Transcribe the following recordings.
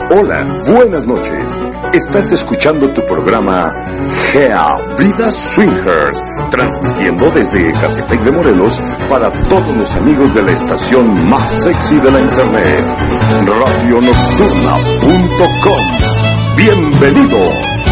Hola, buenas noches. Estás escuchando tu programa Gea Vida Swingers, transmitiendo desde Ecatepec de Morelos para todos los amigos de la estación más sexy de la internet, radionocturna.com. ¡Bienvenido!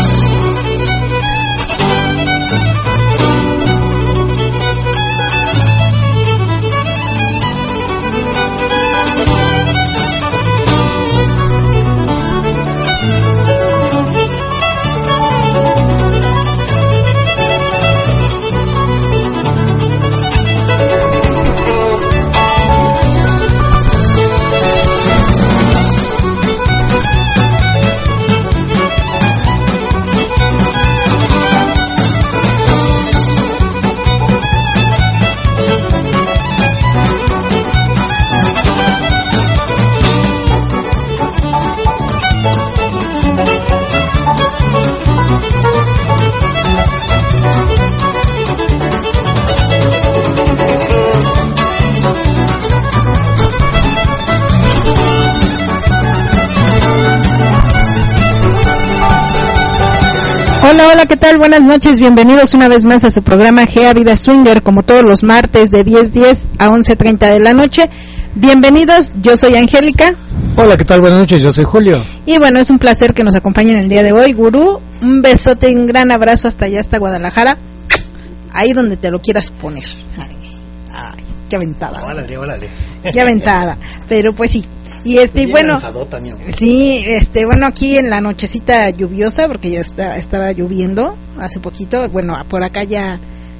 Hola, ¿qué tal? Buenas noches, bienvenidos una vez más a su programa Gea Vida Swinger, como todos los martes de 10:10 a 11:30 de la noche. Bienvenidos, yo soy Angélica. Hola, ¿qué tal? Buenas noches, yo soy Julio. Y bueno, es un placer que nos acompañen el día de hoy. Gurú, un besote y un gran abrazo hasta allá, hasta Guadalajara, ahí donde te lo quieras poner. Ay, qué aventada. Órale. Qué aventada, pero pues sí. Y bueno, sí, bueno, aquí en la nochecita lluviosa, porque ya estaba lloviendo hace poquito. Bueno, por acá ya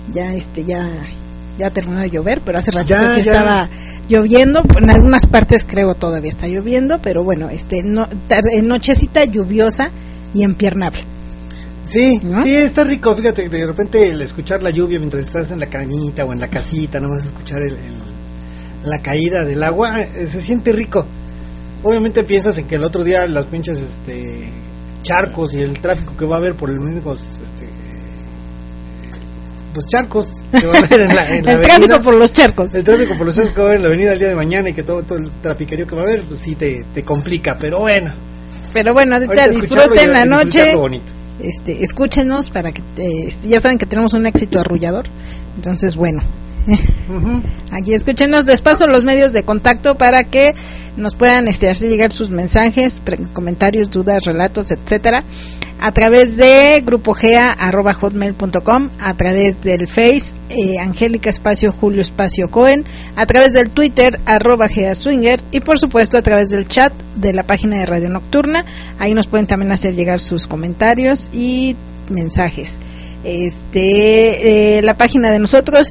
terminó de llover, pero hace ratito sí estaba lloviendo. En algunas partes creo todavía está lloviendo, pero bueno, nochecita lluviosa y empiernable. Sí, ¿no? Sí, está rico. Fíjate, de repente el escuchar la lluvia mientras estás en la camita o en la casita, nomás escuchar la caída del agua, se siente rico. Obviamente piensas en que el otro día las pinches charcos y el tráfico que va a haber por el mismo los charcos que va a haber en la el avenida, tráfico por los charcos. El tráfico por los charcos que va a haber en la avenida el día de mañana y que todo el trapiquerio que va a haber, pues sí te complica, pero bueno. Ahorita disfruten la noche. Escúchenos para que ya saben que tenemos un éxito arrullador. Entonces, bueno. Aquí escúchenos, les paso los medios de contacto para que nos puedan hacer llegar sus mensajes, comentarios, dudas, relatos, etcétera, a través de grupogea@hotmail.com, a través del Face Angélica espacio Julio espacio Cohen, a través del Twitter @GeaSwinger y por supuesto a través del chat de la página de Radio Nocturna. Ahí nos pueden también hacer llegar sus comentarios y mensajes. La página de nosotros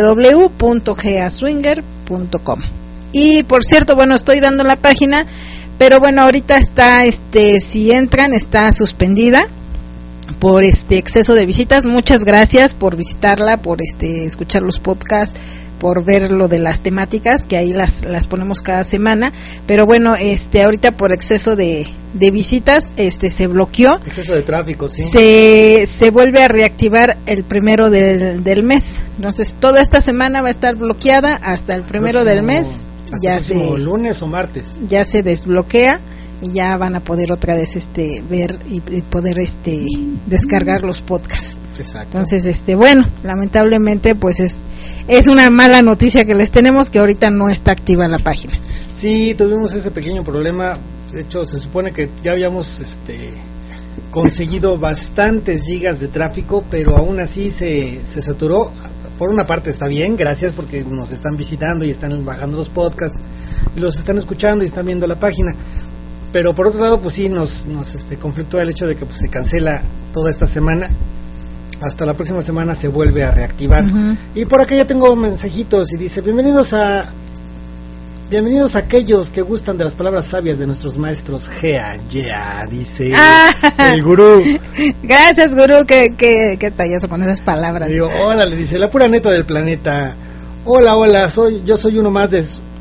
www.geaswinger.com. Y por cierto, bueno, estoy dando la página, pero bueno, ahorita está si entran está suspendida por exceso de visitas. Muchas gracias por visitarla, por escuchar los podcasts, por ver lo de las temáticas que ahí las ponemos cada semana, pero bueno, ahorita por exceso de visitas se bloqueó. Exceso de tráfico, sí. Se vuelve a reactivar el 1 del mes. Entonces, toda esta semana va a estar bloqueada hasta el 1 del mes. Ya lunes o martes. Ya se desbloquea y ya van a poder otra vez ver y poder descargar los podcasts. Exacto. Entonces, bueno, lamentablemente pues es una mala noticia que les tenemos, que ahorita no está activa la página. Sí, tuvimos ese pequeño problema. De hecho, se supone que ya habíamos conseguido bastantes gigas de tráfico, pero aún así se saturó. Por una parte está bien, gracias, porque nos están visitando y están bajando los podcasts y los están escuchando y están viendo la página. Pero por otro lado, pues sí, nos conflictó el hecho de que pues se cancela toda esta semana. Hasta la próxima semana se vuelve a reactivar. Y por acá ya tengo mensajitos y dice: bienvenidos a aquellos que gustan de las palabras sabias de nuestros maestros Gea, dice el gurú. Gracias, gurú, que tallazo con esas palabras. Digo, órale, dice, la pura neta del planeta. Hola, yo soy uno más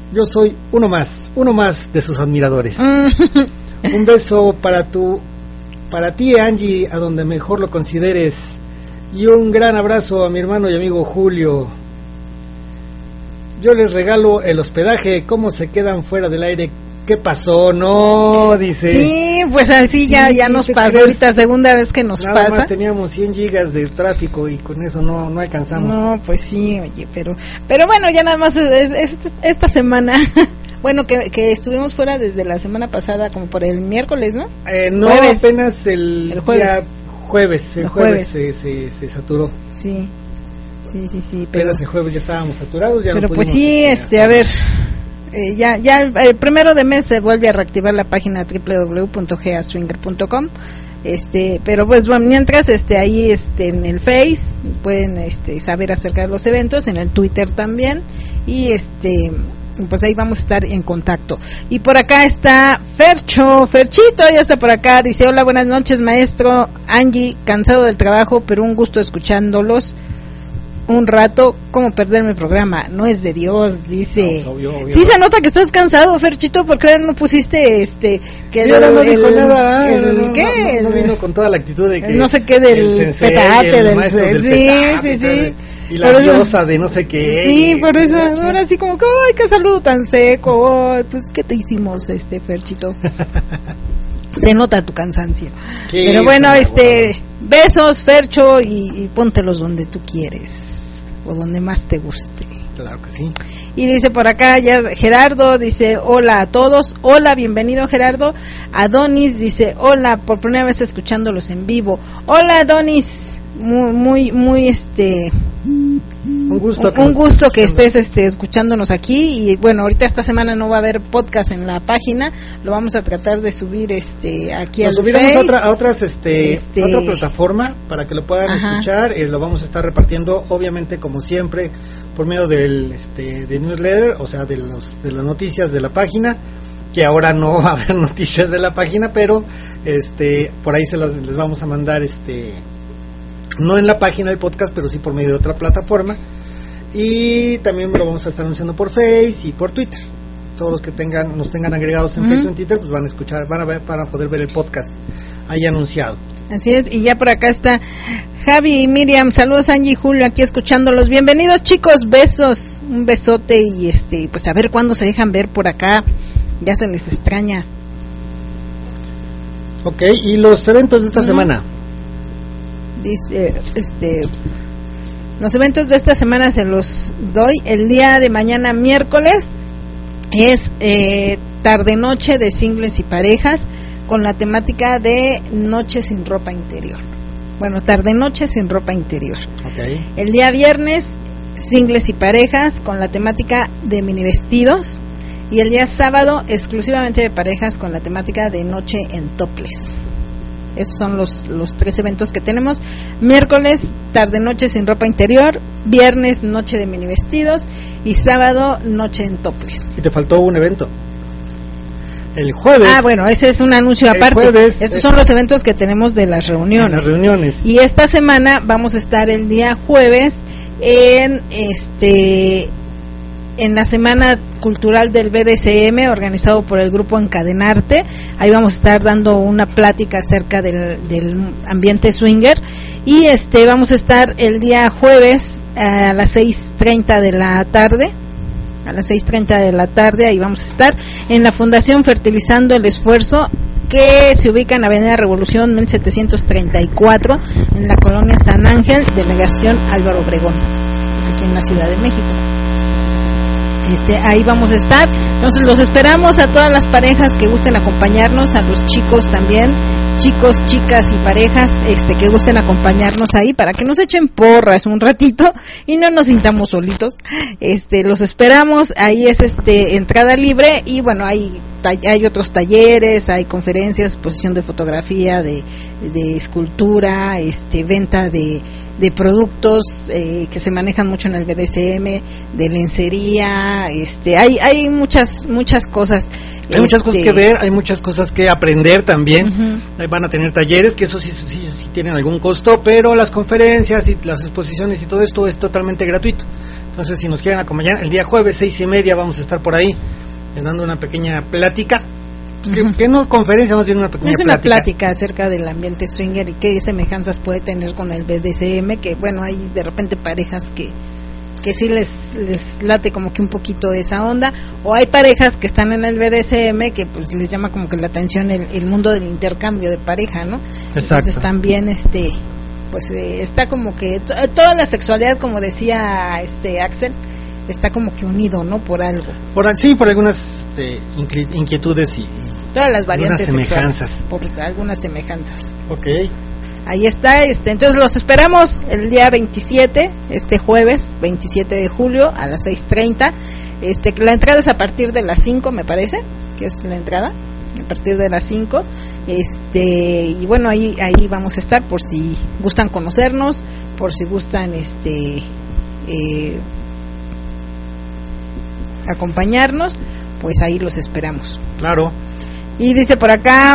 de sus admiradores. Un beso para ti, Angie, a donde mejor lo consideres. Y un gran abrazo a mi hermano y amigo Julio. Yo les regalo el hospedaje. ¿Cómo se quedan fuera del aire? ¿qué pasó? No, dice. Sí, pues así ya nos pasó ahorita, segunda vez que nos Nada pasa. más teníamos 100 gigas de tráfico y con eso no alcanzamos. No, pues sí, oye, pero bueno, ya nada más es esta semana. Bueno, que estuvimos fuera desde la semana pasada, como por el miércoles, ¿no? No, jueves. apenas el jueves. día jueves. El jueves se saturó. Sí. Pero ese jueves ya estábamos saturados, ya pero no pues pudimos, sí, a ver, ya el primero de mes se vuelve a reactivar la página www.geaswinger.com. Pero pues bueno, mientras ahí en el Face pueden saber acerca de los eventos, en el Twitter también, y pues ahí vamos a estar en contacto. Y por acá está Ferchito ya está por acá, dice: hola, buenas noches maestro, Angie, cansado del trabajo pero un gusto escuchándolos un rato. ¿Cómo perderme el programa? No es de Dios, dice. No, obvio. Sí se nota que estás cansado, Ferchito, porque no pusiste que sí, ahora no dijo nada. ¿qué? No vino con toda la actitud de que no sé qué del petate, del sí. Y la diosa de no sé qué. Sí, por eso ahora sí como que ay, qué saludo tan seco. Ay, pues qué te hicimos, Ferchito. Se nota tu cansancio. Pero bueno, besos, Fercho, y póntelos donde tú quieres o donde más te guste. Claro que sí. Y dice por acá ya Gerardo, dice: hola a todos. Hola, bienvenido Gerardo. Adonis dice: hola, por primera vez escuchándolos en vivo. Hola Adonis, muy un gusto que estés escuchándonos aquí. Y bueno, ahorita esta semana no va a haber podcast en la página, lo vamos a tratar de subir aquí al subiremos Face. a otra plataforma para que lo puedan escuchar. Lo vamos a estar repartiendo, obviamente, como siempre, por medio del de newsletter, o sea, de las noticias de la página, que ahora no va a haber noticias de la página, pero por ahí les vamos a mandar no en la página del podcast, pero sí por medio de otra plataforma. Y también lo vamos a estar anunciando por Face y por Twitter. Todos los que nos tengan agregados en Facebook y en Twitter, pues van a escuchar, van a poder ver el podcast ahí anunciado. Así es, y ya por acá está Javi y Miriam. Saludos Angie y Julio, aquí escuchándolos. Bienvenidos chicos, besos, un besote, y pues a ver cuándo se dejan ver por acá, ya se les extraña. Ok, y los eventos de esta semana. Dice, los eventos de esta semana se los doy. El día de mañana, miércoles, es tarde-noche de singles y parejas, con la temática de noche sin ropa interior. Bueno, tarde-noche sin ropa interior. Okay. El día viernes, singles y parejas, con la temática de mini vestidos. Y el día sábado, exclusivamente de parejas, con la temática de noche en topless. Esos son los 3 eventos que tenemos. Miércoles, tarde-noche sin ropa interior. Viernes, noche de mini vestidos. Y sábado, noche en topless. Y te faltó un evento. El jueves. Bueno, ese es un anuncio aparte. Estos son los eventos que tenemos de las reuniones. Las reuniones. Y esta semana vamos a estar el día jueves en la Semana Cultural del BDSM, organizado por el grupo Encadenarte. Ahí vamos a estar dando una plática acerca del ambiente swinger. Y vamos a estar el día jueves a las 6:30 de la tarde. A las 6:30 de la tarde, ahí vamos a estar en la Fundación Fertilizando el Esfuerzo, que se ubica en Avenida Revolución 1734, en la colonia San Ángel, delegación Álvaro Obregón, aquí en la Ciudad de México. Ahí vamos a estar. Entonces los esperamos a todas las parejas que gusten acompañarnos, a los chicos también, chicos, chicas y parejas que gusten acompañarnos ahí, para que nos echen porras un ratito y no nos sintamos solitos. Los esperamos. Ahí es entrada libre, y bueno, hay otros talleres, hay conferencias, exposición de fotografía, de escultura, venta de productos que se manejan mucho en el BDSM, de lencería. Hay muchas cosas. Hay muchas cosas que ver, hay muchas cosas que aprender también. Ahí van a tener talleres, que eso sí tienen algún costo, pero las conferencias y las exposiciones y todo esto es totalmente gratuito. Entonces, si nos quieren acompañar, el día jueves 6:30 vamos a estar por ahí dando una pequeña plática. Que no conferencia, más bien una pequeña plática. Es una plática acerca del ambiente swinger y qué semejanzas puede tener con el BDSM, que bueno, hay de repente parejas que que sí les late como que un poquito esa onda, o hay parejas que están en el BDSM que pues les llama como que la atención el mundo del intercambio de pareja, ¿no? Exacto. Entonces también pues está como que toda la sexualidad, como decía Axel, está como que unido, ¿no? Por algo. Por algunas inquietudes y todas las variantes semejanzas. Sexuales, por algunas semejanzas. Okay. Ahí está, entonces los esperamos el día 27, jueves 27 de julio a las 6:30. La entrada es a partir de las 5, me parece, que es la entrada, a partir de las 5. Y bueno, ahí vamos a estar por si gustan conocernos, por si gustan acompañarnos, pues ahí los esperamos. Claro. Y dice por acá,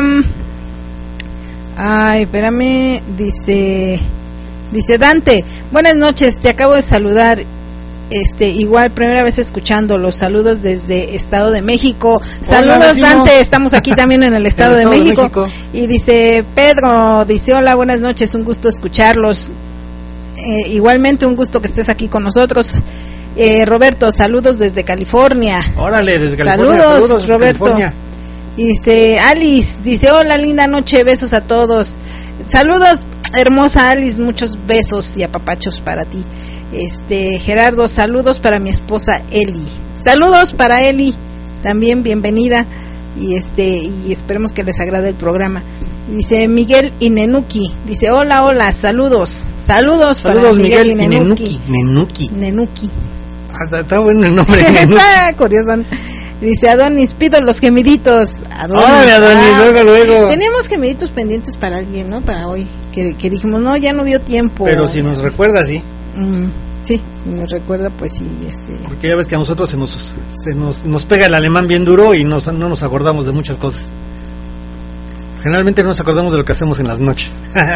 ay, espérame, dice Dante, buenas noches, te acabo de saludar, igual primera vez escuchando, los saludos desde Estado de México. Saludos, Dante, estamos aquí también en el Estado de México. Y dice Pedro, dice hola, buenas noches, un gusto escucharlos, igualmente un gusto que estés aquí con nosotros. Roberto, saludos desde California. Órale, desde California. Saludos Roberto. California. Dice Alice, dice hola, linda noche, besos a todos. Saludos, hermosa Alice, muchos besos y apapachos para ti. Gerardo, saludos para mi esposa Eli. Saludos para Eli, también bienvenida y esperemos que les agrade el programa. Dice Miguel Inenuki, dice hola, saludos para Miguel Inenuki. Nenuki. Está bueno el nombre. Está curioso. Dice Adonis, pido los gemiditos. Órale, Adonis, luego. Teníamos gemiditos pendientes para alguien, ¿no? Para hoy, que dijimos, no, ya no dio tiempo. Pero si nos recuerda, sí. Sí, si nos recuerda, pues sí. Porque ya ves que a nosotros se nos pega el alemán bien duro y no nos acordamos de muchas cosas. Generalmente no nos acordamos de lo que hacemos en las noches.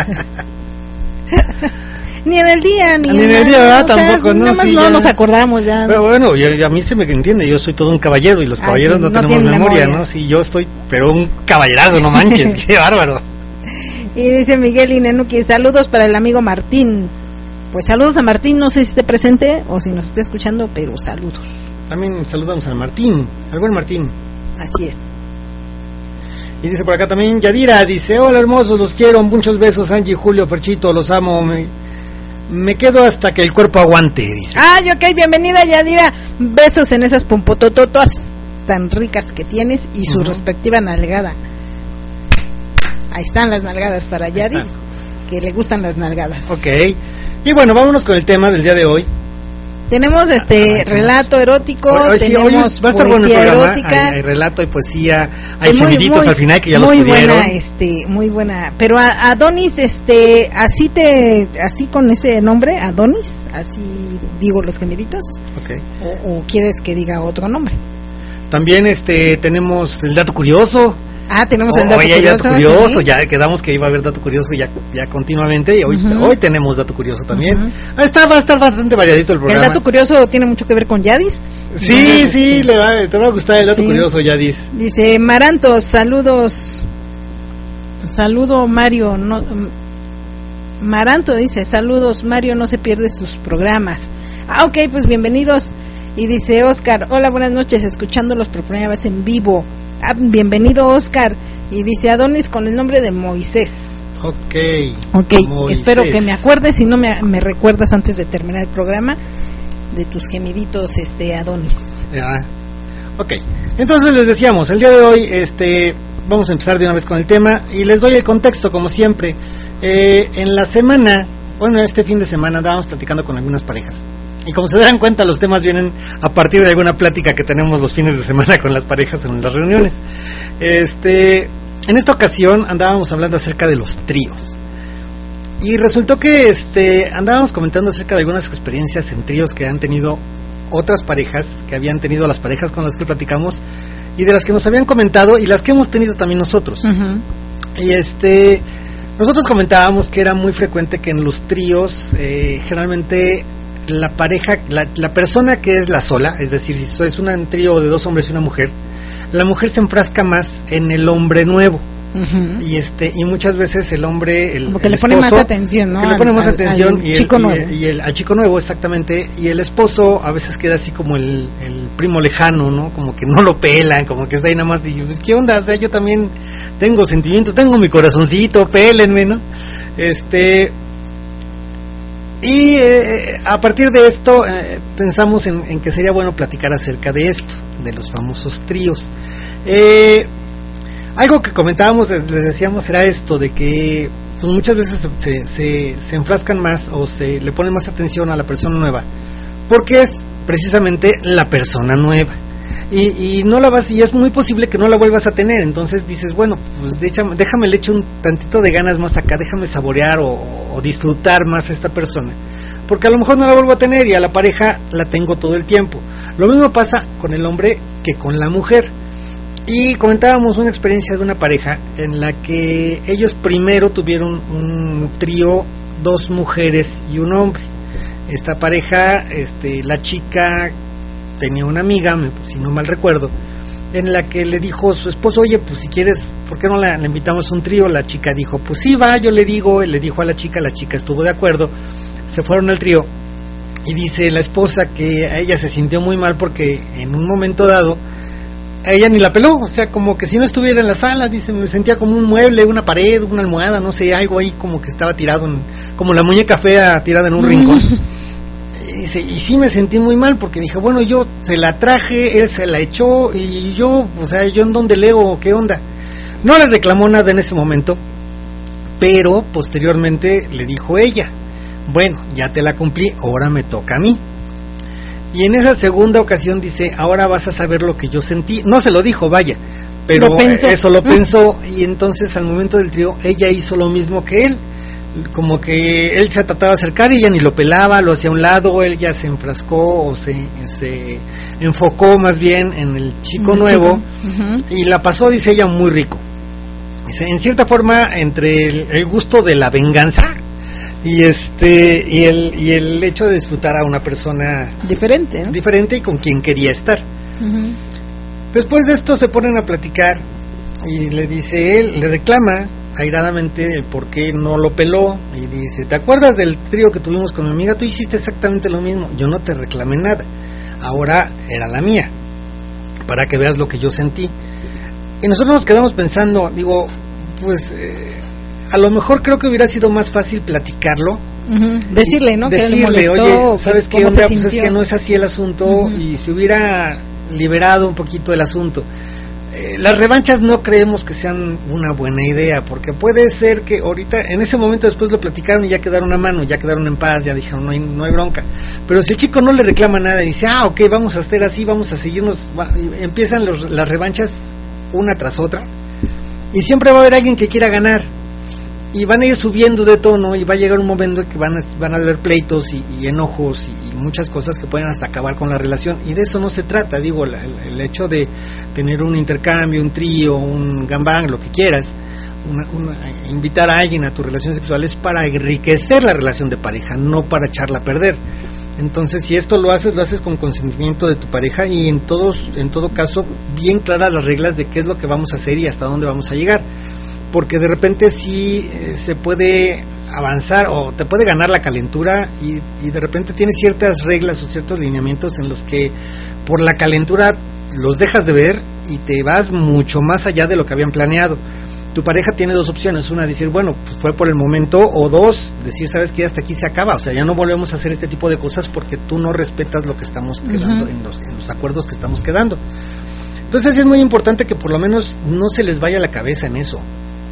Ni en el día, ni en el día, ¿verdad? Tampoco, no, sí, no nos acordamos ya. Pero bueno, a mí se me entiende, yo soy todo un caballero y los caballeros sí, no tenemos memoria, ¿no? Sí, yo estoy, pero un caballerazo, no manches, qué bárbaro. Y dice Miguel Inenuki, saludos para el amigo Martín. Pues saludos a Martín, no sé si esté presente o si nos está escuchando, pero saludos. También saludamos al Martín, al buen Martín. Así es. Y dice por acá también Yadira, dice, hola hermosos, los quiero, muchos besos, Angie, Julio, Ferchito, los amo, me quedo hasta que el cuerpo aguante, dice. Ok, bienvenida Yadira, besos en esas pompotototas tan ricas que tienes y su respectiva nalgada. Ahí están las nalgadas para Yadis, que le gustan las nalgadas. Ok, y bueno, vámonos con el tema del día de hoy. Tenemos relato erótico, tenemos va a estar bueno el programa, erótica. Hay relato, hay poesía, hay gemiditos al final que ya los pidieron. Muy buena. Pero Adonis, así con ese nombre, Adonis, así digo los gemiditos. Okay. O quieres que diga otro nombre. También tenemos el dato curioso. Tenemos el dato curioso, ¿sí? Ya quedamos que iba a haber dato curioso ya continuamente y hoy tenemos dato curioso también. Va a estar bastante variadito el programa. ¿El dato curioso tiene mucho que ver con Yadis? Sí, te va a gustar el dato curioso, Yadis. Dice Maranto, saludos. Saludo Mario, Maranto dice, saludos Mario, no se pierde sus programas. Ok, pues bienvenidos. Y dice Oscar, hola, buenas noches, escuchándolos por primera vez en vivo. Bienvenido Oscar. Y dice Adonis con el nombre de Moisés. Ok, Moisés. Espero que me acuerdes, si no me recuerdas antes de terminar el programa, de tus gemiditos, Adonis. Ok, entonces les decíamos, el día de hoy vamos a empezar de una vez con el tema y les doy el contexto como siempre. En la semana, este fin de semana andábamos platicando con algunas parejas. Y como se darán cuenta, los temas vienen a partir de alguna plática que tenemos los fines de semana con las parejas en las reuniones. En esta ocasión andábamos hablando acerca de los tríos. Y resultó que andábamos comentando acerca de algunas experiencias en tríos que han tenido otras parejas, que habían tenido las parejas con las que platicamos, y de las que nos habían comentado y las que hemos tenido también nosotros. Y nosotros comentábamos que era muy frecuente que en los tríos, generalmente la pareja, la persona que es la sola, es decir, si es un trío de dos hombres y una mujer, la mujer se enfrasca más en el hombre nuevo, y muchas veces el hombre, como que el le esposo, pone más atención, ¿no? Que le pone más atención al chico nuevo. Al chico nuevo, exactamente, y el esposo a veces queda así como el primo lejano, ¿no? Como que no lo pelan, como que está ahí nada más y ¿qué onda? O sea, yo también tengo sentimientos, tengo mi corazoncito, pélenme, ¿no? Y a partir de esto pensamos en que sería bueno platicar acerca de esto, de los famosos tríos. Algo que comentábamos, les decíamos, era esto de que pues muchas veces se enfrascan más o se le ponen más atención a la persona nueva, porque es precisamente la persona nueva. Y no la vas, y es muy posible que no la vuelvas a tener. Entonces dices, bueno, pues déjame le echo un tantito de ganas más acá, déjame saborear o disfrutar más a esta persona, porque a lo mejor no la vuelvo a tener, y a la pareja la tengo todo el tiempo. Lo mismo pasa con el hombre que con la mujer. Y comentábamos una experiencia de una pareja en la que ellos primero tuvieron un trío, 2 mujeres y un hombre. Esta pareja, la chica tenía una amiga, si no mal recuerdo, en la que le dijo su esposo, oye, pues si quieres, ¿por qué no la invitamos a un trío? La chica dijo, pues sí, va, yo le digo, le dijo a la chica estuvo de acuerdo, se fueron al trío, y dice la esposa que a ella se sintió muy mal porque en un momento dado, a ella ni la peló, o sea, como que si no estuviera en la sala, dice, me sentía como un mueble, una pared, una almohada, no sé, algo ahí como que estaba tirado, como la muñeca fea tirada en un rincón. Dice, y sí me sentí muy mal porque dije, bueno, yo se la traje, él se la echó y yo, o sea, yo en dónde leo, qué onda. No le reclamó nada en ese momento, pero posteriormente le dijo ella, bueno, ya te la cumplí, ahora me toca a mí. Y en esa segunda ocasión dice, ahora vas a saber lo que yo sentí. No se lo dijo, vaya, pero eso lo pensó, y entonces al momento del trío ella hizo lo mismo que él. Como que él se trataba de acercar y ella ni lo pelaba, lo hacía a un lado, él ya se enfrascó o se enfocó más bien en el chico nuevo, y la pasó, dice ella, muy rico. Dice, en cierta forma, entre el gusto de la venganza y el hecho de disfrutar a una persona diferente, ¿no? Diferente y con quien quería estar. Después de esto se ponen a platicar y le dice él, le reclama airadamente el por qué no lo peló, y dice, ¿te acuerdas del trío que tuvimos con mi amiga? Tú hiciste exactamente lo mismo, yo no te reclamé nada, ahora era la mía, para que veas lo que yo sentí. Y nosotros nos quedamos pensando, digo, pues a lo mejor creo que hubiera sido más fácil platicarlo, decirle, ¿no? Decirle, que le molestó, oye, ¿sabes qué onda? Pues es que no es así el asunto, y se hubiera liberado un poquito el asunto. Las revanchas no creemos que sean una buena idea, porque puede ser que ahorita, en ese momento después lo platicaron y ya quedaron a mano, ya quedaron en paz, ya dijeron no hay bronca. Pero si el chico no le reclama nada y dice, ok, vamos a hacer así, vamos a seguirnos, empiezan las revanchas una tras otra, y siempre va a haber alguien que quiera ganar, y van a ir subiendo de tono, y va a llegar un momento en que van a haber pleitos y enojos y muchas cosas que pueden hasta acabar con la relación, y de eso no se trata. Digo, el hecho de tener un intercambio, un trío, un gangbang, lo que quieras, invitar a alguien a tu relación sexual es para enriquecer la relación de pareja, no para echarla a perder. Entonces, si esto lo haces con consentimiento de tu pareja, y en todo caso bien claras las reglas de qué es lo que vamos a hacer y hasta dónde vamos a llegar, porque de repente sí se puede avanzar o te puede ganar la calentura, y de repente tienes ciertas reglas o ciertos lineamientos en los que por la calentura los dejas de ver y te vas mucho más allá de lo que habían planeado. Tu pareja tiene 2 opciones, una, decir, bueno, pues fue por el momento, o 2, decir, sabes que hasta aquí se acaba, o sea, ya no volvemos a hacer este tipo de cosas porque tú no respetas lo que estamos quedando en los acuerdos que estamos quedando. Entonces es muy importante que por lo menos no se les vaya la cabeza en eso.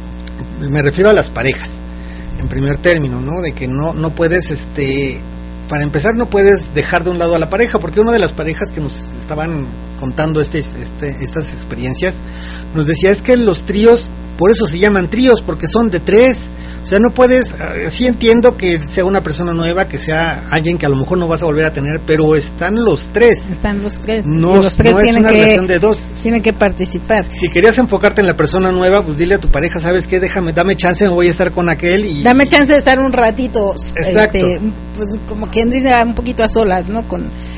Me refiero a las parejas, en primer término, ¿no? De que no puedes, para empezar, no puedes dejar de un lado a la pareja, porque una de las parejas que nos estaban contando estas experiencias nos decía, es que los tríos, por eso se llaman tríos, porque son de 3. O sea, no puedes, sí entiendo que sea una persona nueva, que sea alguien que a lo mejor no vas a volver a tener, pero están los 3. Están los 3. No, los 3 no es una relación de 2. Tienen que participar. Si querías enfocarte en la persona nueva, pues dile a tu pareja, ¿sabes qué? Dame chance, me voy a estar con aquel. Dame chance de estar un ratito. Exacto. Pues como quien dice, un poquito a solas, ¿no? Con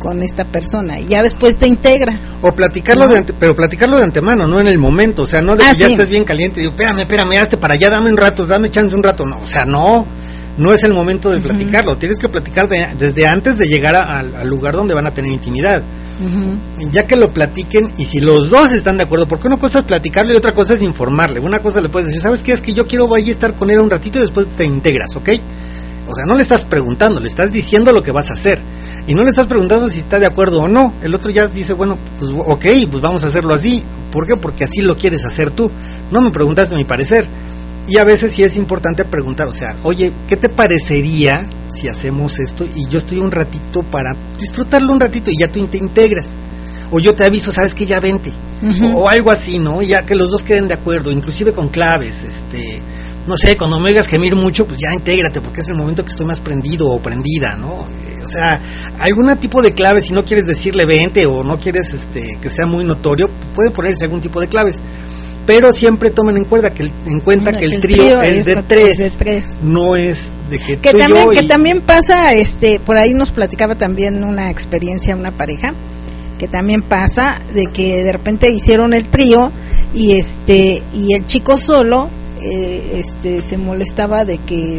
con esta persona, y ya después te integras. O platicarlo, ¿no? Pero platicarlo de antemano, no en el momento, o sea, no de que ya estés bien caliente, y digo, espérame, hazte para allá, dame chance un rato, no, o sea, no es el momento de platicarlo, tienes que platicar desde antes de llegar al lugar donde van a tener intimidad. Ya que lo platiquen, y si los dos están de acuerdo, porque una cosa es platicarle y otra cosa es informarle. Una cosa le puedes decir, ¿sabes qué? Es que yo quiero ir a estar con él un ratito y después te integras, ¿ok? O sea, no le estás preguntando, le estás diciendo lo que vas a hacer, y no le estás preguntando si está de acuerdo o no. El otro ya dice, bueno, pues ok, pues vamos a hacerlo así. ¿Por qué? Porque así lo quieres hacer tú, no me preguntaste mi parecer. Y a veces sí es importante preguntar, o sea, oye, ¿qué te parecería si hacemos esto y yo estoy un ratito para disfrutarlo un ratito y ya tú te integras? O yo te aviso, ¿sabes qué? Ya vente. O algo así, ¿no? Ya que los dos queden de acuerdo, inclusive con claves, no sé, cuando me oigas gemir mucho, pues ya intégrate, porque es el momento que estoy más prendido o prendida, ¿no? O sea, algún tipo de clave, si no quieres decirle vente o no quieres que sea muy notorio, puede ponerse algún tipo de claves. Pero siempre tomen en cuenta que el trío es de tres, no es de que tú también, y yo. Que también pasa, por ahí nos platicaba también una experiencia, una pareja, que también pasa de que de repente hicieron el trío y el chico solo se molestaba de que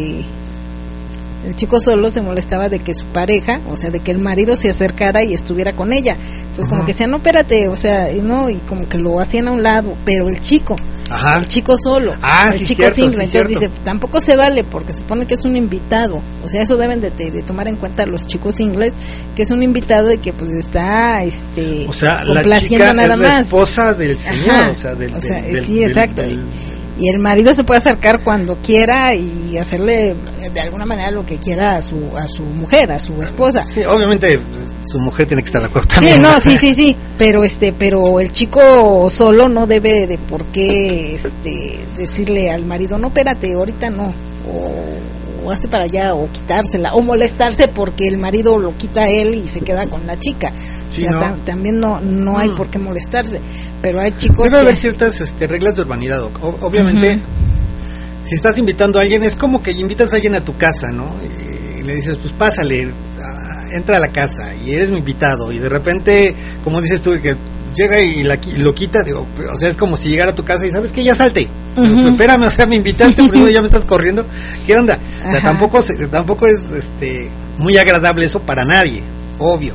el chico solo se molestaba de que su pareja, o sea, de que el marido se acercara y estuviera con ella. Entonces como que decía, no, espérate, o sea, no, y como que lo hacían a un lado, pero el chico solo, el sí, chico cierto, single, sí, entonces cierto. dice, tampoco se vale, porque se supone que es un invitado, o sea, eso deben de tomar en cuenta los chicos singles, que es un invitado y que pues está, o sea, complaciendo la chica nada es la más. esposa del señor, Ajá, o sea, sí, exacto. Y el marido se puede acercar cuando quiera y hacerle de alguna manera lo que quiera a su mujer, a su esposa. Sí, obviamente su mujer tiene que estar de acuerdo también. Sí, pero el chico solo no debe de por qué decirle al marido, no, espérate, ahorita no, o hace para allá, o quitársela, o molestarse porque el marido lo quita a él y se queda con la chica. Sí, o sea, también no hay por qué molestarse, pero hay chicos debe haber ciertas reglas de urbanidad. Obviamente, si estás invitando a alguien, es como que invitas a alguien a tu casa, ¿no? Y le dices, pues pásale, entra a la casa y eres mi invitado, y de repente, como dices tú, que llega y lo quita, digo, o sea, es como si llegara a tu casa y sabes que ya salte, espérame, o sea, me invitaste, pero ya me estás corriendo, ¿qué onda? O sea, tampoco es muy agradable eso para nadie, obvio.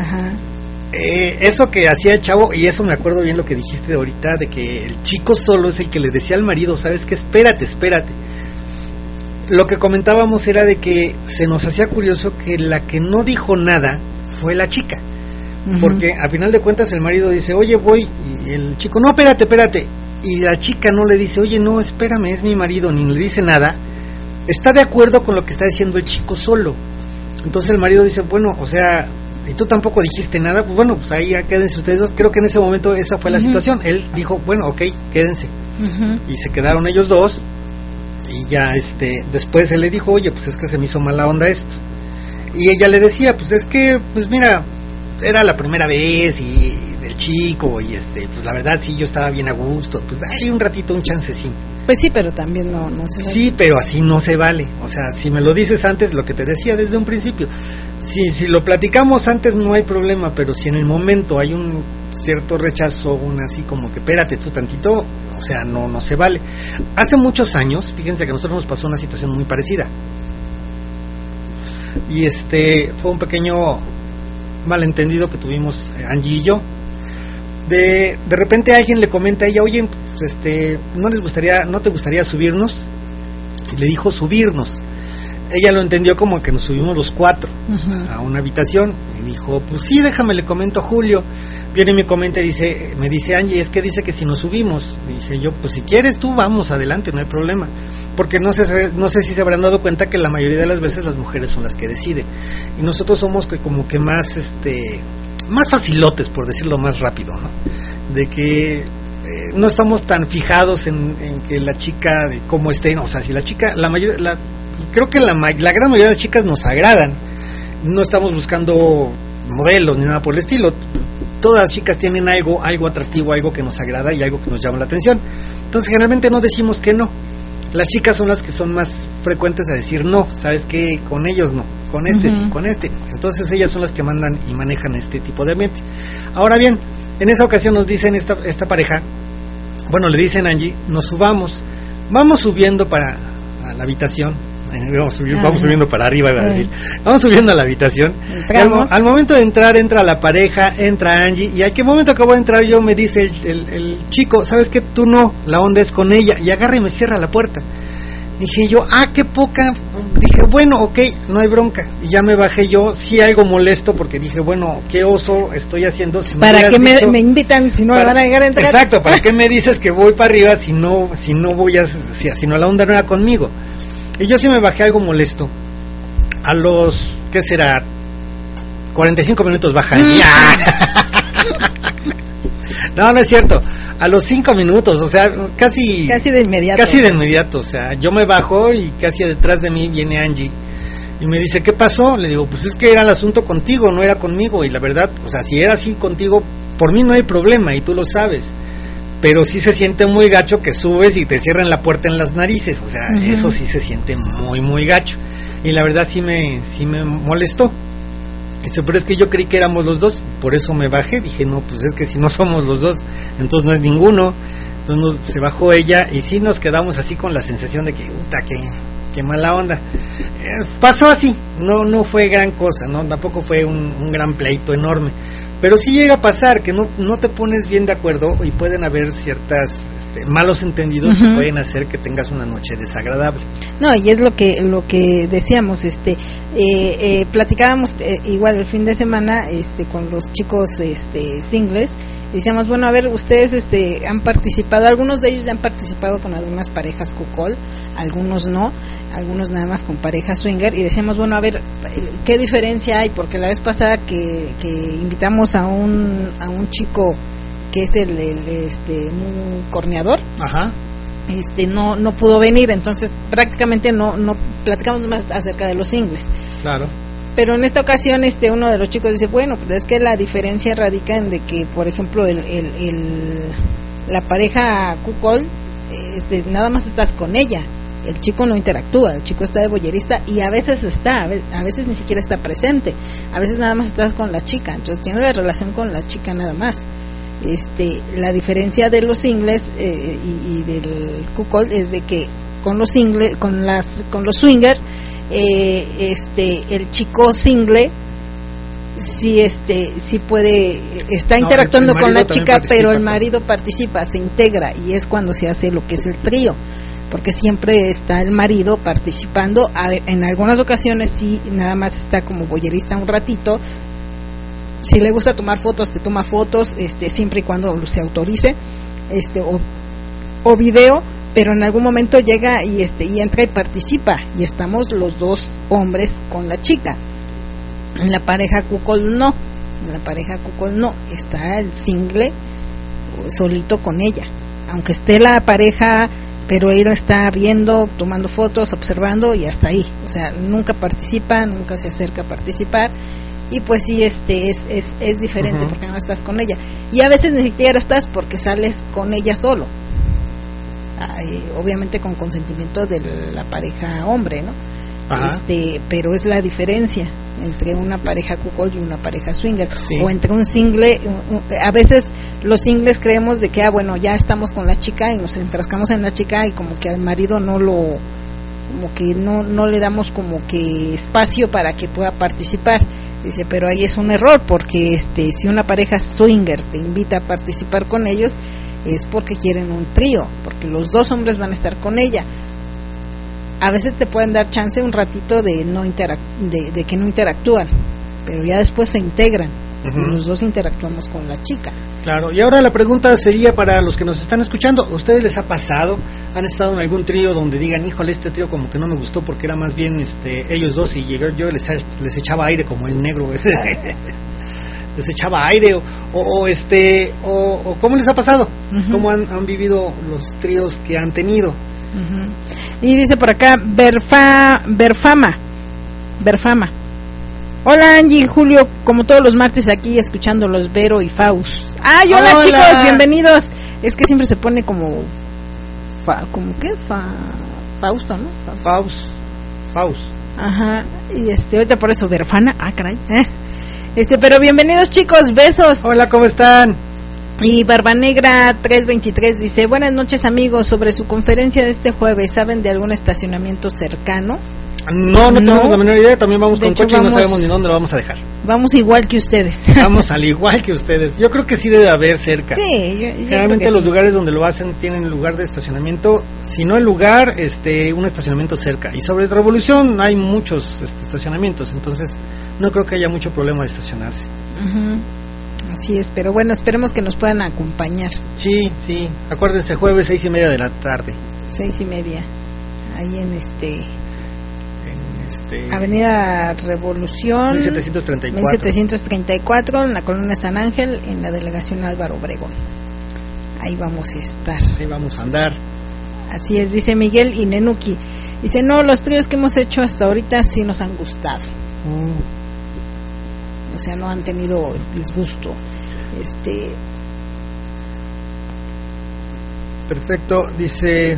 Eso que hacía el chavo, y eso me acuerdo bien lo que dijiste ahorita, de que el chico solo es el que le decía al marido, sabes que espérate. Lo que comentábamos era de que se nos hacía curioso que la que no dijo nada fue la chica, porque a final de cuentas el marido dice, oye, voy, y el chico, no, espérate, y la chica no le dice, oye, no, espérame, es mi marido, ni le dice nada. Está de acuerdo con lo que está diciendo el chico solo. Entonces el marido dice, bueno, o sea, y tú tampoco dijiste nada, pues bueno, pues ahí ya quédense ustedes dos. Creo que en ese momento esa fue la situación. Él dijo, bueno, ok, quédense. Y se quedaron ellos dos. Y ya después él le dijo, oye, pues es que se me hizo mala onda esto. Y ella le decía, pues es que, pues mira, era la primera vez y del chico, y pues la verdad sí, yo estaba bien a gusto, pues hay un ratito, un chancecín. Pues sí, pero también no se vale. Sí, pero así no se vale. O sea, si me lo dices antes, lo que te decía desde un principio, si lo platicamos antes no hay problema, pero si en el momento hay un cierto rechazo, así como que espérate tú tantito, o sea, no se vale. Hace muchos años, fíjense que a nosotros nos pasó una situación muy parecida. Y fue un pequeño malentendido que tuvimos Angie y yo. De repente alguien le comenta a ella, oye, pues ¿no te gustaría subirnos? Y le dijo subirnos. Ella lo entendió como que nos subimos los cuatro a una habitación. Y dijo, pues sí, déjame, le comento a Julio. Viene y me comenta y me dice Angie, es que dice que si nos subimos. Y dije yo, pues si quieres tú, vamos, adelante, no hay problema. Porque no sé si se habrán dado cuenta que la mayoría de las veces las mujeres son las que deciden. Y nosotros somos como que más más facilotes, por decirlo más rápido, ¿no? De que no estamos tan fijados en que la chica, de cómo esté, ¿no? O sea, si la chica, creo que la gran mayoría de las chicas nos agradan, no estamos buscando modelos ni nada por el estilo. Todas las chicas tienen algo atractivo, algo que nos agrada y algo que nos llama la atención. Entonces generalmente no decimos que no. Las chicas son las que son más frecuentes a decir no, sabes que con ellos no. con este sí, con este. Entonces ellas son las que mandan y manejan este tipo de ambiente. Ahora bien, en esa ocasión nos dicen esta pareja, bueno, le dicen a Angie, nos subamos, vamos subiendo para a la habitación, vamos subiendo para arriba, iba a decir, vamos subiendo a la habitación. Al momento de entrar, entra la pareja, entra Angie, y al que momento que voy a entrar yo, me dice el chico, ¿sabes qué? Tú no, la onda es con ella, y agarra y me cierra la puerta. Dije yo, qué poca. Dije, bueno, ok, no hay bronca. Y ya me bajé yo, sí algo molesto, porque dije, bueno, qué oso estoy haciendo. Si ¿para qué me invitan si no me van a llegar a entrar? Exacto, ¿para qué me dices que voy para arriba si no voy si no la onda no era conmigo? Y yo sí me bajé algo molesto. A los, ¿qué será? 45 minutos bajan. No es cierto. A los 5 minutos, o sea, casi de inmediato. Casi de inmediato, o sea, yo me bajo y casi detrás de mí viene Angie y me dice, ¿qué pasó? Le digo, pues es que era el asunto contigo, no era conmigo, y la verdad, o sea, si era así contigo, por mí no hay problema y tú lo sabes, pero sí se siente muy gacho que subes y te cierran la puerta en las narices, o sea, eso sí se siente muy, muy gacho, y la verdad sí me molestó. Dice, pero es que yo creí que éramos los dos, por eso me bajé. Dije, no, pues es que si no somos los dos, entonces no es ninguno. Entonces se bajó ella y sí nos quedamos así con la sensación de que, puta, qué mala onda. Pasó así, no fue gran cosa, no, tampoco fue un gran pleito enorme. Pero sí llega a pasar que no te pones bien de acuerdo y pueden haber ciertas malos entendidos que pueden hacer que tengas una noche desagradable. No, y es lo que decíamos, platicábamos igual el fin de semana con los chicos singles, decíamos, bueno, a ver, ustedes han participado, algunos de ellos ya han participado con algunas parejas cuckold, algunos no, algunos nada más con pareja swinger, y decíamos, bueno, a ver, ¿qué diferencia hay? Porque la vez pasada que invitamos a un chico que es un corneador, no pudo venir, entonces prácticamente no platicamos más acerca de los singles. Claro. Pero en esta ocasión uno de los chicos dice, bueno, pues es que la diferencia radica en de que, por ejemplo, la pareja cuckold, nada más estás con ella, el chico no interactúa, el chico está de voyerista y a veces a veces ni siquiera está presente, a veces nada más estás con la chica, entonces tiene la relación con la chica nada más. La diferencia de los singles y del cuckold es de que con los singles, con los swinger, el chico single sí puede, está interactuando con la chica, pero el marido participa, se integra, y es cuando se hace lo que es el trío, porque siempre está el marido participando. En algunas ocasiones sí, nada más está como voyerista un ratito. Si le gusta tomar fotos, te toma fotos, siempre y cuando se autorice, o video, pero en algún momento llega y entra y participa, y estamos los dos hombres con la chica. En la pareja cuckold no, está el single solito con ella, aunque esté la pareja, pero él está viendo, tomando fotos, observando, y hasta ahí, o sea, nunca participa, nunca se acerca a participar. Y pues sí, es diferente, porque no estás con ella, y a veces ni siquiera estás porque sales con ella solo, obviamente con consentimiento de la pareja hombre, ¿no? Pero es la diferencia entre una pareja cuckold y una pareja swinger, o entre un single. A veces los singles creemos de que bueno, ya estamos con la chica y nos enfrascamos en la chica, y como que al marido no le damos como que espacio para que pueda participar. Dice, pero ahí es un error, porque si una pareja swinger te invita a participar con ellos, es porque quieren un trío, porque los dos hombres van a estar con ella. A veces te pueden dar chance un ratito de que no interactúan, pero ya después se integran, y los dos interactuamos con la chica. Claro, y ahora la pregunta sería para los que nos están escuchando, ¿a ustedes les ha pasado? ¿Han estado en algún trío donde digan, híjole, este trío como que no me gustó porque era más bien ellos dos, y yo les echaba aire como el negro les echaba aire, o ¿cómo les ha pasado? ¿Cómo han vivido los tríos que han tenido? Y dice por acá Berfama. Hola Angie, Julio, como todos los martes aquí escuchándolos, Vero y Faust. Hola chicos, bienvenidos. Es que siempre se pone como Fausto, ¿no? Faust. Ajá, y ahorita por eso Verfana, caray, pero bienvenidos chicos, besos. Hola, ¿cómo están? Y Barba Negra 323 dice, buenas noches amigos, sobre su conferencia de este jueves, ¿saben de algún estacionamiento cercano? No tenemos la menor idea, también vamos con coche y no sabemos ni dónde lo vamos a dejar. Vamos igual que ustedes. Vamos al igual que ustedes. Yo creo que sí debe haber cerca. Sí, yo generalmente los lugares donde lo hacen tienen lugar de estacionamiento, si no el lugar, un estacionamiento cerca. Y sobre Revolución hay muchos estacionamientos, entonces no creo que haya mucho problema de estacionarse. Así es, pero bueno, esperemos que nos puedan acompañar. Sí, acuérdense, jueves 6:30 de la tarde. 6:30, ahí en Avenida Revolución 1734 en la colonia San Ángel, en la delegación Álvaro Obregón. Ahí vamos a estar. Ahí vamos a andar. Así es, dice Miguel y Nenuki. Dice, no, los tríos que hemos hecho hasta ahorita sí nos han gustado. O sea, no han tenido disgusto. Perfecto, dice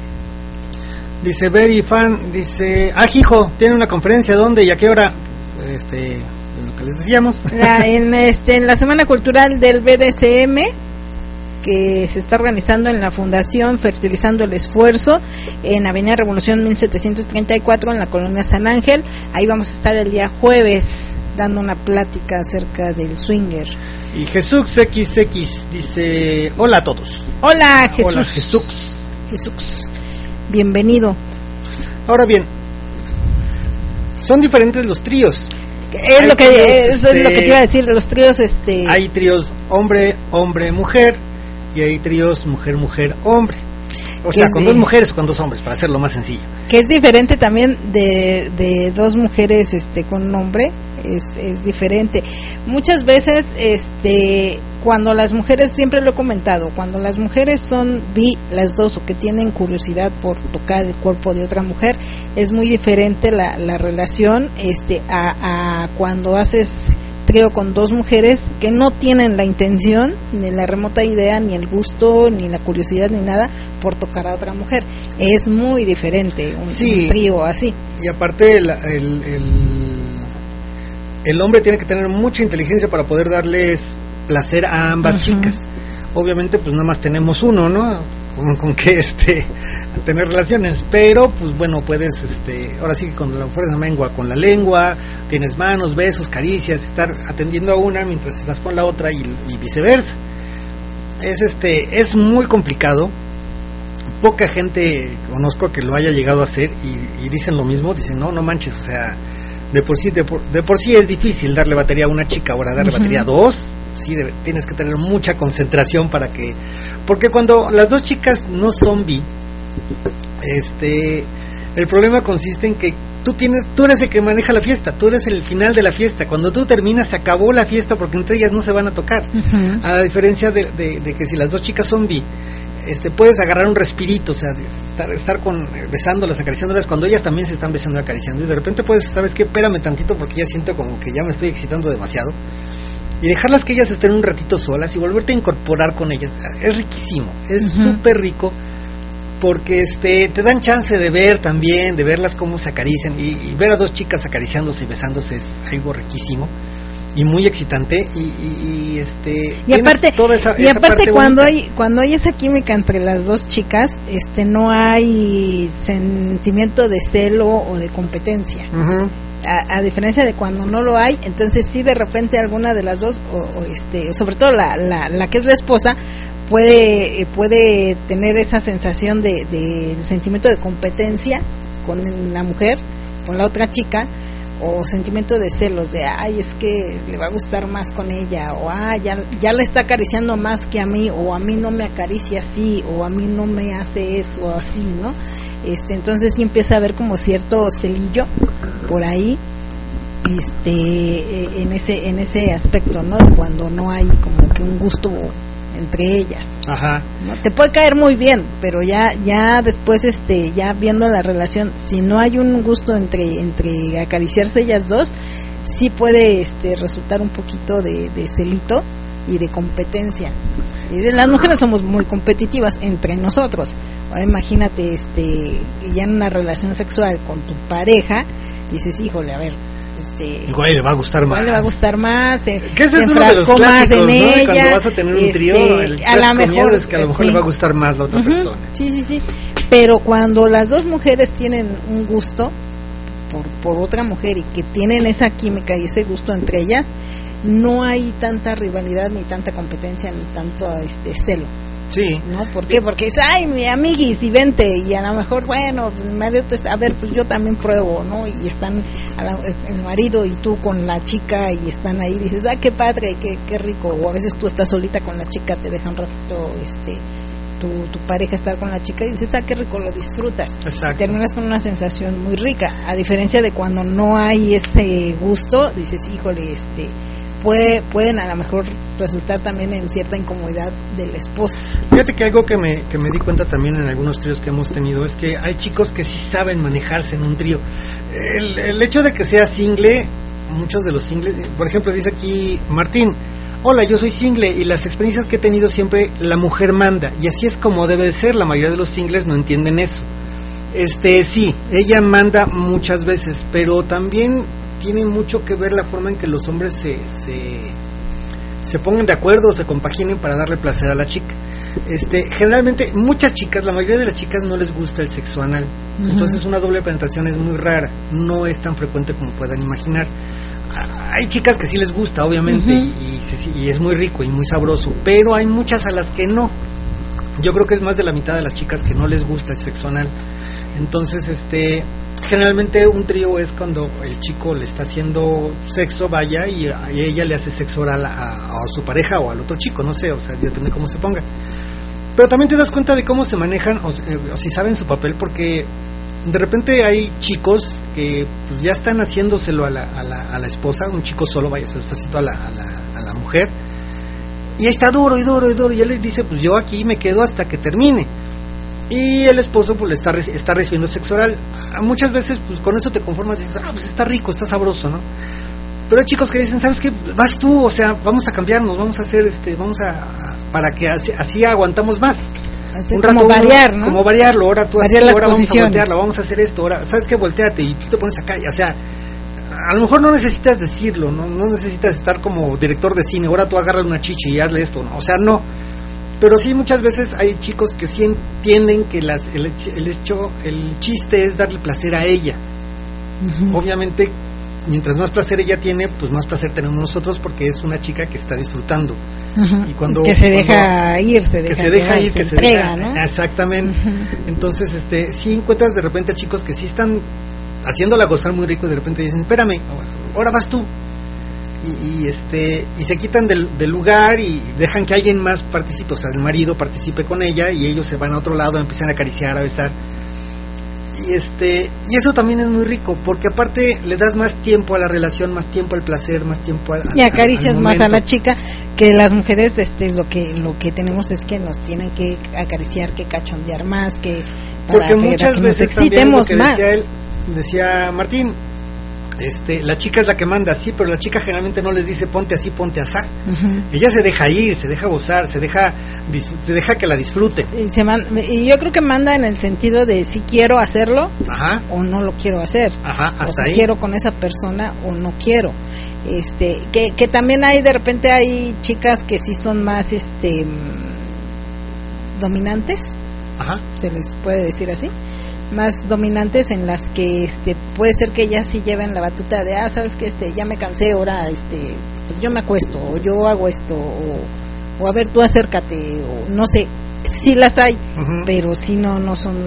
Very Fan, dice, hijo, tiene una conferencia, ¿dónde y a qué hora? Lo que les decíamos. En la Semana Cultural del BDSM, que se está organizando en la Fundación Fertilizando el Esfuerzo, en Avenida Revolución 1734, en la colonia San Ángel. Ahí vamos a estar el día jueves, dando una plática acerca del swinger. Y Jesús XX dice, hola a todos. Hola Jesús. Hola Jesús. Bienvenido. Ahora bien, son diferentes los tríos. Es lo que te iba a decir de los tríos. Hay tríos hombre, hombre, mujer, y hay tríos mujer, mujer, hombre. O sea, con dos mujeres o con dos hombres, para hacerlo más sencillo. Que es diferente también de dos mujeres con un hombre, es diferente. Muchas veces, cuando las mujeres, siempre lo he comentado, cuando las mujeres son bi, las dos, o que tienen curiosidad por tocar el cuerpo de otra mujer, es muy diferente la relación a cuando haces trío con dos mujeres que no tienen la intención, ni la remota idea, ni el gusto, ni la curiosidad, ni nada por tocar a otra mujer. Es muy diferente un trío así. Y aparte el hombre tiene que tener mucha inteligencia para poder darles placer a ambas chicas. Obviamente pues nada más tenemos uno, ¿no? Con que tener relaciones, pero pues bueno, puedes ahora sí que con la fuerza mengua con la lengua, tienes manos, besos, caricias, estar atendiendo a una mientras estás con la otra y viceversa. Es muy complicado. Poca gente conozco que lo haya llegado a hacer y dicen lo mismo, dicen no manches, o sea, de por sí es difícil darle batería a una chica, ahora darle batería a dos. Sí, tienes que tener mucha concentración porque cuando las dos chicas no son bi, el problema consiste en que tú eres el que maneja la fiesta, tú eres el final de la fiesta. Cuando tú terminas se acabó la fiesta porque entre ellas no se van a tocar. A diferencia de que si las dos chicas son bi, puedes agarrar un respirito, o sea, estar besándolas, acariciándolas cuando ellas también se están besando y acariciando, y de repente puedes, ¿sabes qué? Espérame tantito porque ya siento como que ya me estoy excitando demasiado. Y dejarlas que ellas estén un ratito solas y volverte a incorporar con ellas es riquísimo, es súper rico, porque te dan chance de ver también, de verlas cómo se acarician, y ver a dos chicas acariciándose y besándose es algo riquísimo y muy excitante, y aparte parte cuando hay esa química entre las dos chicas, no hay sentimiento de celo o de competencia. A diferencia de cuando no lo hay, entonces sí, de repente alguna de las dos, sobre todo la que es la esposa, puede tener esa sensación de sentimiento de competencia con la mujer, con la otra chica, o sentimiento de celos, de es que le va a gustar más con ella, o ya la está acariciando más que a mí, o a mí no me acaricia así, o a mí no me hace eso así, ¿no? Entonces sí empieza a haber como cierto celillo por ahí, en ese aspecto, ¿no? Cuando no hay como que un gusto entre ellas. ¿No? Te puede caer muy bien, pero ya después, ya viendo la relación, si no hay un gusto entre acariciarse ellas dos, sí puede resultar un poquito de celito y de competencia. Y las mujeres somos muy competitivas entre nosotros. Ahora imagínate, ya en una relación sexual con tu pareja, dices, híjole, a ver, igual le va a gustar más. Le va a gustar más. Que ese es uno de los clásicos, ¿no? Ella, cuando vas a tener un trío, el clásico miedo es que a lo mejor le va a gustar más la otra persona. Sí. Pero cuando las dos mujeres tienen un gusto por otra mujer y que tienen esa química y ese gusto entre ellas, no hay tanta rivalidad, ni tanta competencia, ni tanto celo. Sí. ¿No? ¿Por qué? Porque es, ay, mi amiguis, y vente, y a lo mejor, bueno, a ver, pues yo también pruebo, ¿no? Y están el marido y tú con la chica y están ahí, dices, ah, qué padre, qué rico. O a veces tú estás solita con la chica, te deja un ratito, tu pareja estar con la chica y dices, ah, qué rico, lo disfrutas. Exacto. Y terminas con una sensación muy rica, a diferencia de cuando no hay ese gusto, dices, híjole, pueden a lo mejor resultar también en cierta incomodidad de la esposa. Fíjate que algo que me di cuenta también en algunos tríos que hemos tenido es que hay chicos que sí saben manejarse en un trío. El hecho de que sea single, muchos de los singles, por ejemplo, dice aquí Martín, hola, yo soy single y las experiencias que he tenido siempre la mujer manda, y así es como debe de ser. La mayoría de los singles no entienden eso. Sí, ella manda muchas veces, pero también tiene mucho que ver la forma en que los hombres se pongan de acuerdo o se compaginen para darle placer a la chica. Generalmente muchas chicas, la mayoría de las chicas no les gusta el sexo anal. Uh-huh. Entonces una doble penetración es muy rara, no es tan frecuente como puedan imaginar. Hay chicas que sí les gusta, obviamente, uh-huh, y es muy rico y muy sabroso, pero hay muchas a las que no. Yo creo que es más de la mitad de las chicas que no les gusta el sexo anal. Entonces, generalmente un trío es cuando el chico le está haciendo sexo, vaya, y ella le hace sexo oral a su pareja o al otro chico, no sé, o sea, depende de cómo se ponga. Pero también te das cuenta de cómo se manejan o si saben su papel, porque de repente hay chicos que pues, ya están haciéndoselo a la esposa, un chico solo, vaya, se lo está haciendo a la mujer, y ahí está duro, y él le dice, pues yo aquí me quedo hasta que termine. Y el esposo pues le está recibiendo sexo oral. Muchas veces pues con eso te conformas y dices, pues está rico, está sabroso, ¿no? Pero hay chicos que dicen, ¿sabes qué? Vas tú, o sea, vamos a cambiarnos, vamos a hacer para que así aguantamos más. Un rato como variar, ¿no? Como variarlo, ahora tú así, ahora vamos a voltearlo, vamos a hacer esto, ahora, ¿sabes qué? Volteate y tú te pones acá, o sea, a lo mejor no necesitas decirlo, no necesitas estar como director de cine, ahora tú agarras una chichi y hazle esto, ¿no? O sea, no. Pero sí, muchas veces hay chicos que sí entienden que el chiste es darle placer a ella. Uh-huh. Obviamente, mientras más placer ella tiene, pues más placer tenemos nosotros, porque es una chica que está disfrutando. Uh-huh. Y que se deja ir, se entrega, ¿no? Exactamente. Uh-huh. Entonces, sí encuentras de repente a chicos que sí están haciéndola gozar muy rico y de repente dicen, espérame, ahora vas tú. Y se quitan del lugar y dejan que alguien más participe, o sea, el marido participe con ella, y ellos se van a otro lado, empiezan a acariciar, a besar, y eso también es muy rico, porque aparte le das más tiempo a la relación, más tiempo al placer, más tiempo y acaricias más a la chica, que las mujeres lo que tenemos es que nos tienen que acariciar, que cachondear más, porque muchas veces nos excitemos más. Decía Martín, la chica es la que manda, sí, pero la chica generalmente no les dice ponte así, ponte asá. Uh-huh. Ella se deja ir, se deja gozar, se deja que la disfrute. Y yo creo que manda en el sentido de si quiero hacerlo, ajá, o no lo quiero hacer, ajá, hasta o si ahí quiero con esa persona o no quiero. Que también de repente hay chicas que sí son más dominantes, ajá, se les puede decir así, más dominantes, en las que puede ser que ellas sí lleven la batuta de sabes que ya me cansé, ahora pues yo me acuesto, o yo hago esto, o a ver tú acércate, o no sé, sí las hay, uh-huh, pero sí no son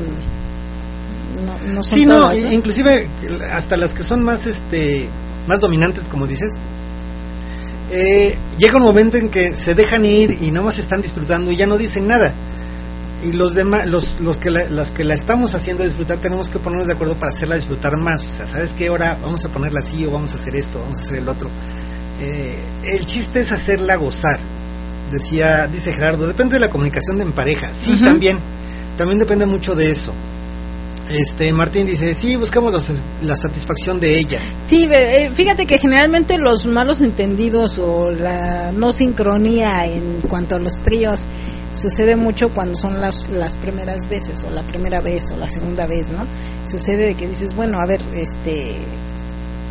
sí, todas, ¿no? Inclusive hasta las que son más más dominantes, como dices, llega un momento en que se dejan ir y nomás están disfrutando y ya no dicen nada. Y los demás, los que la estamos haciendo disfrutar, tenemos que ponernos de acuerdo para hacerla disfrutar más. O sea, ¿sabes qué? Ahora vamos a ponerla así, o vamos a hacer esto, vamos a hacer el otro. El chiste es hacerla gozar. Dice Gerardo, depende de la comunicación en pareja. Sí, uh-huh, también depende mucho de eso. Martín dice, sí, buscamos la satisfacción de ella. Sí, fíjate que generalmente los malos entendidos o la no sincronía en cuanto a los tríos sucede mucho cuando son las primeras veces, o la primera vez o la segunda vez, ¿no? Sucede de que dices, bueno, a ver,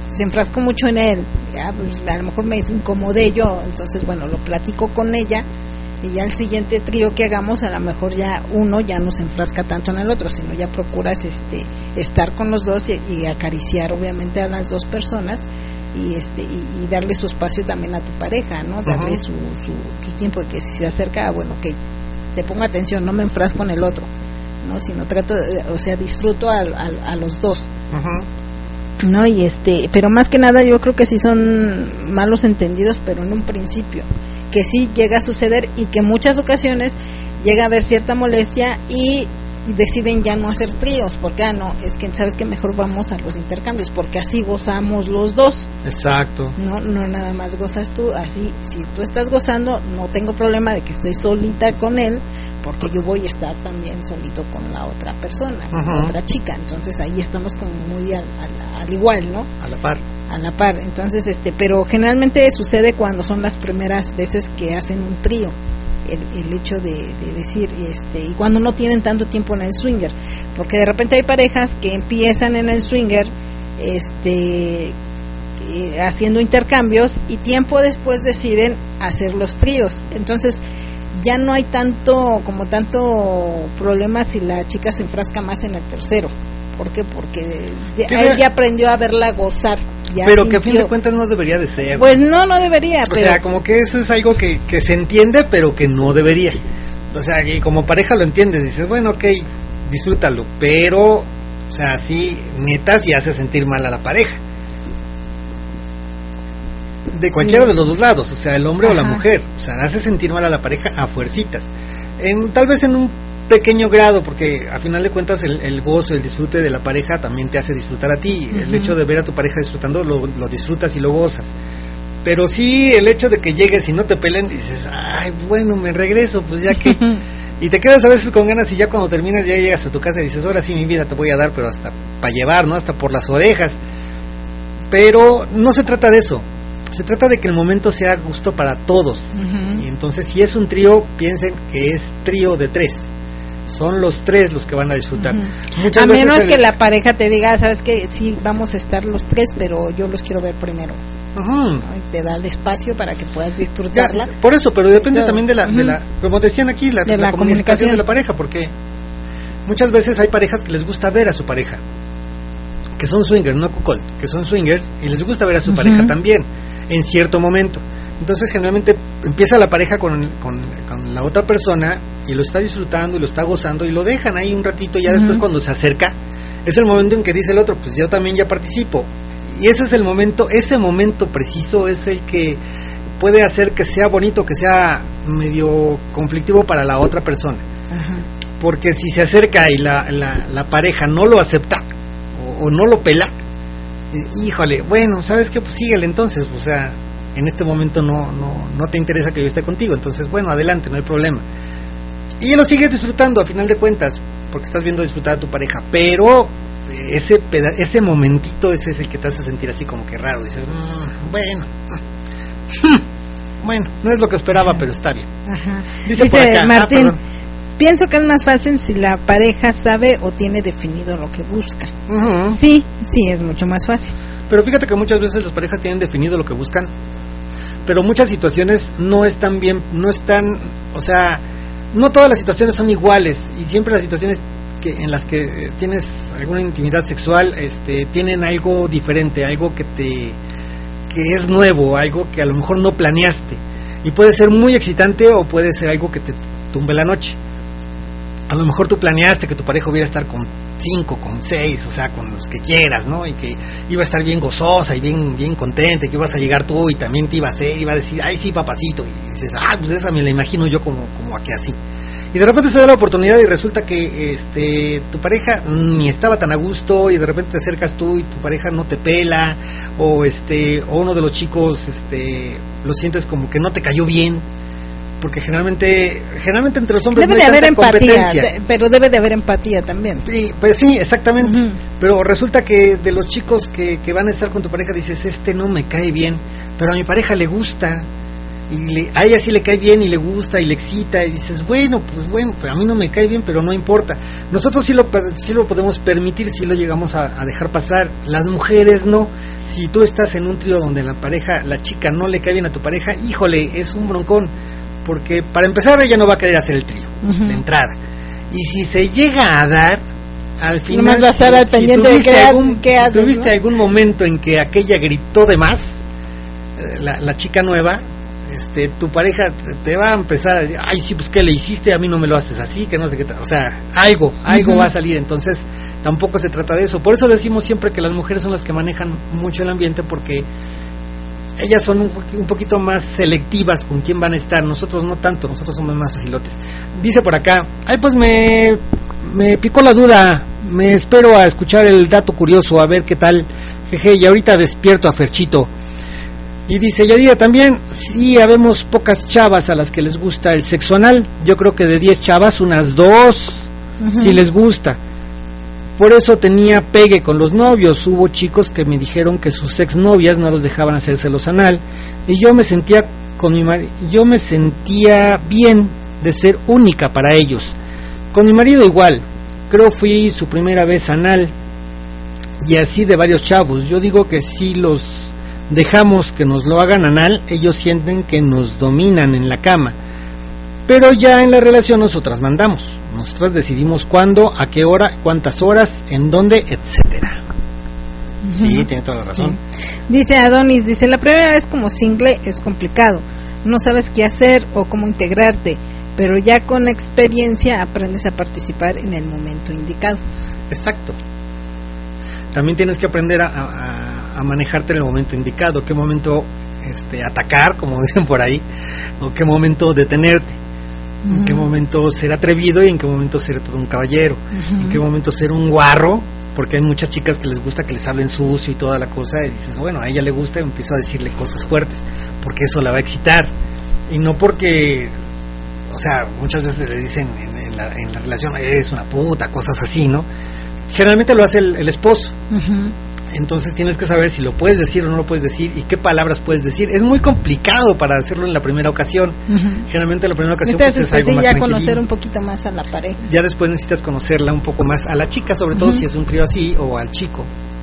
se enfrascó mucho en él, ya, pues, a lo mejor me incomodé yo, entonces bueno, lo platico con ella y ya el siguiente trío que hagamos, a lo mejor ya uno ya no se enfrasca tanto en el otro, sino ya procuras estar con los dos y acariciar obviamente a las dos personas y darle su espacio también a tu pareja, ¿no? Darle su tiempo, de que si se acerca, bueno, que te ponga atención, no me enfrasco en el otro, ¿no? Sino trato, o sea, disfruto a los dos. ¿No? Y pero más que nada yo creo que sí son malos entendidos, pero en un principio, que sí llega a suceder y que en muchas ocasiones llega a haber cierta molestia y deciden ya no hacer tríos, porque no, es que sabes que mejor vamos a los intercambios, porque así gozamos los dos. Exacto. No nada más gozas tú, así si tú estás gozando, no tengo problema de que estés solita con él, porque yo voy a estar también solito con la otra persona, con la otra chica, entonces ahí estamos como muy al igual, ¿no? A la par. A la par, entonces pero generalmente sucede cuando son las primeras veces que hacen un trío, el hecho de decir, y cuando no tienen tanto tiempo en el swinger, porque de repente hay parejas que empiezan en el swinger, haciendo intercambios y tiempo después deciden hacer los tríos, entonces ya no hay tanto problema si la chica se enfrasca más en el tercero. ¿Por qué? Porque él ya aprendió a verla gozar. Pero que a fin de cuentas no debería de ser. Pues no debería. O sea, como que eso es algo que se entiende, pero que no debería. O sea, y como pareja lo entiendes, dices, bueno, ok, disfrútalo, pero, o sea, así, neta, sí hace sentir mal a la pareja. De cualquiera de los dos lados, o sea, el hombre o la mujer, o sea, hace sentir mal a la pareja a fuercitas. Tal vez en un pequeño grado, porque a final de cuentas el gozo, el disfrute de la pareja también te hace disfrutar a ti. El hecho de ver a tu pareja disfrutando lo disfrutas y lo gozas. Pero sí, el hecho de que llegues y no te peleen, dices, ay, bueno, me regreso, pues ya que... Y te quedas a veces con ganas y ya cuando terminas ya llegas a tu casa y dices, ahora sí mi vida te voy a dar, pero hasta para llevar, ¿no? Hasta por las orejas. Pero no se trata de eso. Se trata de que el momento sea gusto para todos. Y entonces, si es un trío, piensen que es trío de 3. Son los 3 los que van a disfrutar. A menos que la pareja te diga, sabes que sí, vamos a estar los 3, pero yo los quiero ver primero. ¿No? Y te da el espacio para que puedas disfrutarla. Ya, por eso, pero depende también de la como decían aquí, la comunicación de la pareja, porque muchas veces hay parejas que les gusta ver a su pareja, que son swingers, no cuckold, que son swingers y les gusta ver a su pareja también en cierto momento. Entonces generalmente empieza la pareja con la otra persona y lo está disfrutando y lo está gozando y lo dejan ahí un ratito, y ya después cuando se acerca es el momento en que dice el otro, pues yo también ya participo. Y ese es el momento, ese momento preciso es el que puede hacer que sea bonito, que sea medio conflictivo para la otra persona. Porque si se acerca y la pareja no lo acepta o no lo pela, híjole, bueno, ¿sabes qué? Pues síguele entonces, o sea, en este momento no te interesa que yo esté contigo, entonces bueno, adelante, no hay problema. Y lo sigues disfrutando a final de cuentas, porque estás viendo disfrutar a tu pareja, pero ese momentito, ese es el que te hace sentir así como que raro, dices, bueno, no es lo que esperaba, pero está bien. Dice por acá, Martín, pienso que es más fácil si la pareja sabe o tiene definido lo que busca. Sí, es mucho más fácil. Pero fíjate que muchas veces las parejas tienen definido lo que buscan, pero muchas situaciones no están bien, o sea, no todas las situaciones son iguales, y siempre las situaciones en las que tienes alguna intimidad sexual, tienen algo diferente, algo que es nuevo, algo que a lo mejor no planeaste, y puede ser muy excitante o puede ser algo que te tumbe la noche. A lo mejor tú planeaste que tu pareja hubiera estar con 5, con 6, o sea, con los que quieras, ¿no? Y que iba a estar bien gozosa y bien contenta, y que ibas a llegar tú y también te iba a decir, ay sí, papacito, y dices, pues esa me la imagino yo como aquí así. Y de repente se da la oportunidad y resulta que tu pareja ni estaba tan a gusto, y de repente te acercas tú y tu pareja no te pela, o uno de los chicos lo sientes como que no te cayó bien, porque generalmente entre los hombres debe de haber empatía, pero debe de haber empatía también. Sí, pues sí, exactamente. Pero resulta que de los chicos que van a estar con tu pareja dices, no me cae bien, pero a mi pareja le gusta. y a ella sí le cae bien y le gusta y le excita, y dices, bueno, pues a mí no me cae bien, pero no importa. Nosotros sí lo podemos permitir, sí lo llegamos a dejar pasar. Las mujeres no. Si tú estás en un trío donde la chica no le cae bien a tu pareja, híjole, es un broncón, porque para empezar ella no va a querer hacer el trío, de entrada. Y si se llega a dar, al final, va a estar al pendiente de qué haces, tuviste algún momento en que aquella gritó de más, la chica nueva, tu pareja te va a empezar a decir, ay, sí, pues ¿qué le hiciste? A mí no me lo haces así, que no sé qué tal. O sea, algo va a salir. Entonces tampoco se trata de eso. Por eso decimos siempre que las mujeres son las que manejan mucho el ambiente, porque ellas son un poquito más selectivas con quién van a estar. Nosotros no tanto, nosotros somos más facilotes. Dice por acá, ay, pues me picó la duda, me espero a escuchar el dato curioso, a ver qué tal, jeje, y ahorita despierto a Ferchito. Y dice Yadira también, sí, habemos pocas chavas a las que les gusta el sexo anal. Yo creo que de 10 chavas, unas 2 sí les gusta. Por eso tenía pegue con los novios. Hubo chicos que me dijeron que sus exnovias no los dejaban hacérselos anal, y yo me sentía bien de ser única para ellos. Con mi marido igual, creo fui su primera vez anal, y así de varios chavos. Yo digo que si los dejamos que nos lo hagan anal, ellos sienten que nos dominan en la cama, pero ya en la relación nosotras mandamos, nosotras decidimos cuándo, a qué hora, cuántas horas, en dónde, etcétera. Sí, tiene toda la razón. Sí. Dice Adonis, la primera vez como single es complicado, no sabes qué hacer o cómo integrarte, pero ya con experiencia aprendes a participar en el momento indicado. Exacto. También tienes que aprender a manejarte en el momento indicado, qué momento atacar, como dicen por ahí, o qué momento detenerte, en qué momento ser atrevido y en qué momento ser todo un caballero, en qué momento ser un guarro, porque hay muchas chicas que les gusta que les hablen sucio y toda la cosa, y dices, bueno, a ella le gusta, y empiezo a decirle cosas fuertes, porque eso la va a excitar, y no porque, o sea, muchas veces le dicen en la relación, eres una puta, cosas así, ¿no? Generalmente lo hace el esposo. Entonces tienes que saber si lo puedes decir o no lo puedes decir, y qué palabras puedes decir. Es muy complicado para hacerlo en la primera ocasión. Generalmente en la primera ocasión pues es algo más ya conocer un poquito más a la pareja. Ya después necesitas conocerla un poco más, a la chica, sobre todo si es un trío así, o al chico.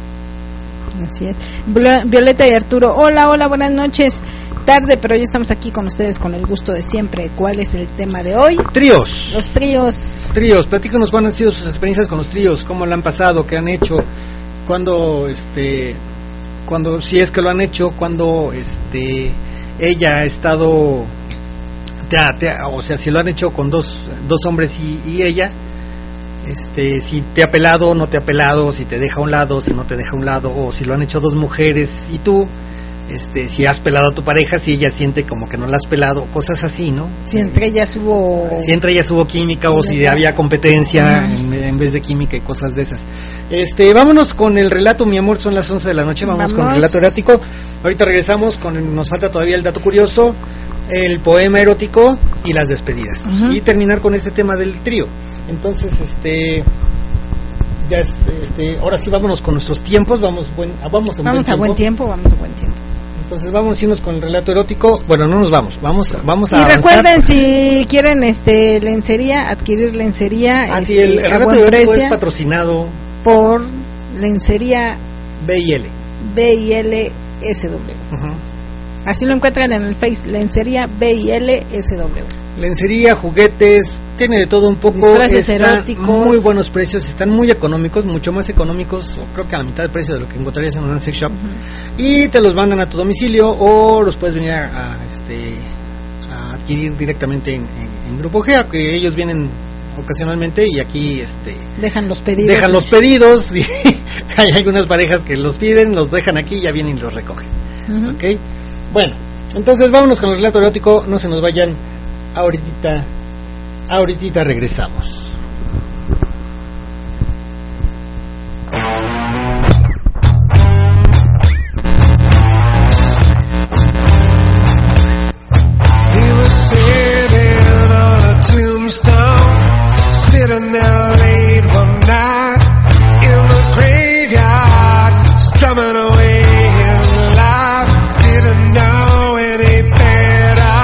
Así es. Violeta y Arturo, hola, buenas noches. Tarde, pero ya estamos aquí con ustedes con el gusto de siempre. ¿Cuál es el tema de hoy? Tríos. Los tríos. Platícanos cuáles han sido sus experiencias con los tríos, cómo lo han pasado, qué han hecho, cuando si es que lo han hecho, cuando ella ha estado, o sea, si lo han hecho con dos hombres y ella, si te ha pelado o no te ha pelado, si te deja a un lado, si no te deja a un lado, o si lo han hecho 2 mujeres y tú, si has pelado a tu pareja, si ella siente como que no la has pelado, cosas así, ¿no? Si entre ellas hubo química, o si había competencia en vez de química y cosas de esas. Vámonos con el relato, mi amor, son las 11 de la noche, vamos con el relato erótico. Ahorita regresamos nos falta todavía el dato curioso, el poema erótico y las despedidas. Y terminar con este tema del trío. Entonces, ahora sí vámonos con nuestros tiempos, vamos a buen tiempo. Entonces vamos a irnos con el relato erótico. Bueno, no nos vamos a y avanzar. Recuerden, si quieren lencería, adquirir lencería, sí, el relato erótico es patrocinado por Lencería BIL SW. Así lo encuentran en el Face, Lencería BIL SW. Lencería, juguetes, tiene de todo un poco. Disfraces eróticos, muy buenos precios, están muy económicos, mucho más económicos, creo que a la mitad del precio de lo que encontrarías en un sex shop. Y te los mandan a tu domicilio, o los puedes venir a adquirir directamente en Grupo G, que ellos vienen ocasionalmente y aquí dejan los pedidos y hay algunas parejas que los piden, los dejan aquí y ya vienen y los recogen. ¿Okay? Bueno, entonces vámonos con el relato erótico, no se nos vayan, ahorita regresamos. Sitting there late one night in the graveyard, strumming away his life. Didn't know any better.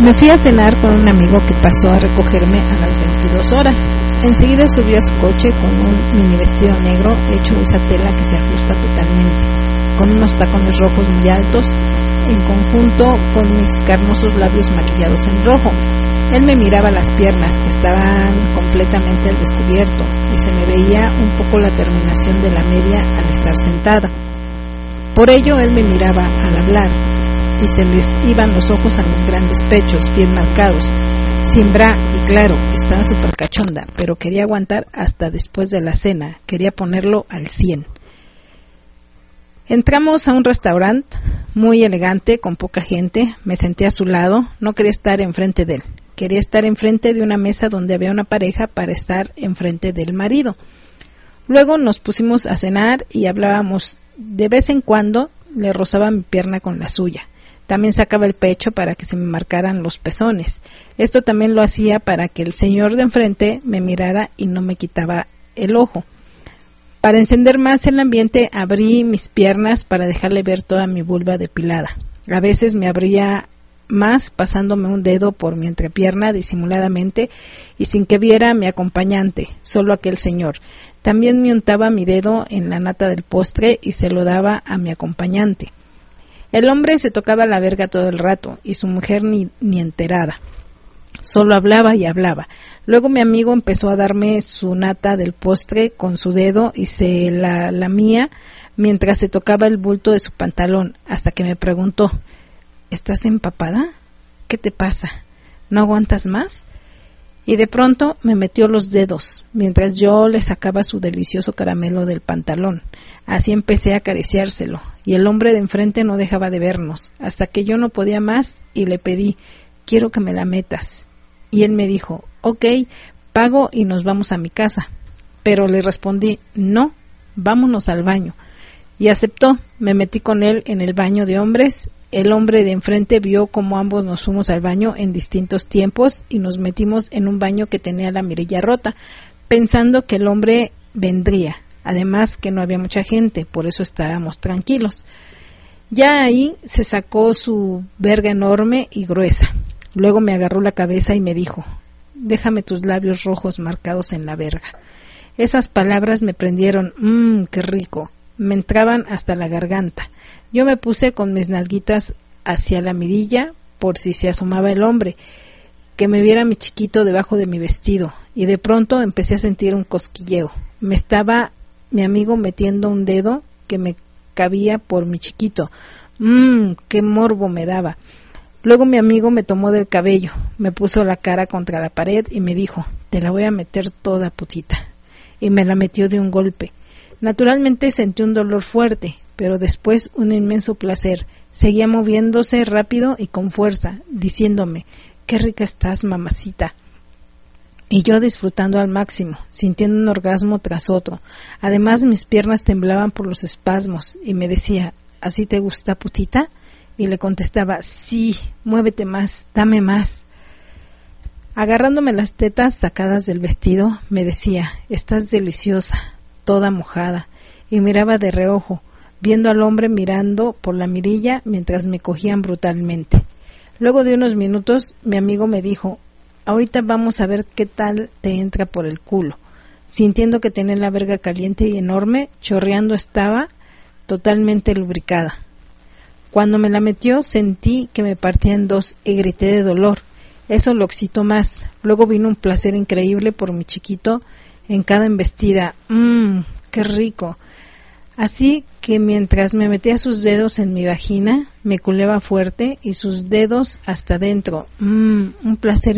Me fui a cenar con un amigo que pasó a recogerme a las 22 horas. Enseguida subí a su coche con un mini vestido negro hecho de esa tela que se ajusta totalmente, con unos tacones rojos muy altos, en conjunto con mis carnosos labios maquillados en rojo. Él me miraba las piernas, que estaban completamente al descubierto, y se me veía un poco la terminación de la media al estar sentada. Por ello él me miraba al hablar, y se les iban los ojos a mis grandes pechos, bien marcados, sin bra, y claro, estaba súper cachonda, pero quería aguantar hasta después de la cena, quería ponerlo al 100. Entramos a un restaurante muy elegante, con poca gente. Me senté a su lado, no quería estar enfrente de él, quería estar enfrente de una mesa donde había una pareja para estar enfrente del marido. Luego nos pusimos a cenar y hablábamos. De vez en cuando le rozaba mi pierna con la suya. También sacaba el pecho para que se me marcaran los pezones. Esto también lo hacía para que el señor de enfrente me mirara y no me quitaba el ojo. Para encender más el ambiente, abrí mis piernas para dejarle ver toda mi vulva depilada. A veces me abría más pasándome un dedo por mi entrepierna disimuladamente y sin que viera a mi acompañante, solo aquel señor. También me untaba mi dedo en la nata del postre y se lo daba a mi acompañante. El hombre se tocaba la verga todo el rato y su mujer ni enterada. Solo hablaba y hablaba. Luego mi amigo empezó a darme su nata del postre con su dedo y se la lamía mientras se tocaba el bulto de su pantalón, hasta que me preguntó: ¿estás empapada? ¿Qué te pasa? ¿No aguantas más? Y de pronto me metió los dedos, mientras yo le sacaba su delicioso caramelo del pantalón. Así empecé a acariciárselo, y el hombre de enfrente no dejaba de vernos, hasta que yo no podía más y le pedí: quiero que me la metas. Y él me dijo: ok, pago y nos vamos a mi casa. Pero le respondí: no, vámonos al baño. Y aceptó. Me metí con él en el baño de hombres. El hombre de enfrente vio cómo ambos nos fuimos al baño en distintos tiempos y nos metimos en un baño que tenía la mirilla rota, pensando que el hombre vendría. Además que no había mucha gente, por eso estábamos tranquilos. Ya ahí se sacó su verga enorme y gruesa. Luego me agarró la cabeza y me dijo: déjame tus labios rojos marcados en la verga. Esas palabras me prendieron. Qué rico. Me entraban hasta la garganta. Yo me puse con mis nalguitas hacia la mirilla por si se asomaba el hombre, que me viera mi chiquito debajo de mi vestido, y de pronto empecé a sentir un cosquilleo. Me estaba mi amigo metiendo un dedo que me cabía por mi chiquito. Qué morbo me daba. Luego mi amigo me tomó del cabello, me puso la cara contra la pared y me dijo: te la voy a meter toda, putita. Y me la metió de un golpe. Naturalmente sentí un dolor fuerte, pero después un inmenso placer. Seguía moviéndose rápido y con fuerza, diciéndome: qué rica estás, mamacita. Y yo disfrutando al máximo, sintiendo un orgasmo tras otro. Además mis piernas temblaban por los espasmos y me decía: ¿así te gusta, putita? Y le contestaba: sí, muévete más, dame más. Agarrándome las tetas sacadas del vestido, me decía: estás deliciosa, toda mojada, y miraba de reojo, viendo al hombre mirando por la mirilla mientras me cogían brutalmente. Luego de unos minutos, mi amigo me dijo: ahorita vamos a ver qué tal te entra por el culo. Sintiendo que tenía la verga caliente y enorme, chorreando estaba, totalmente lubricada. Cuando me la metió, sentí que me partía en dos y grité de dolor. Eso lo excitó más. Luego vino un placer increíble por mi chiquito en cada embestida. ¡Qué rico! Así que mientras me metía sus dedos en mi vagina, me culeaba fuerte y sus dedos hasta adentro. Un placer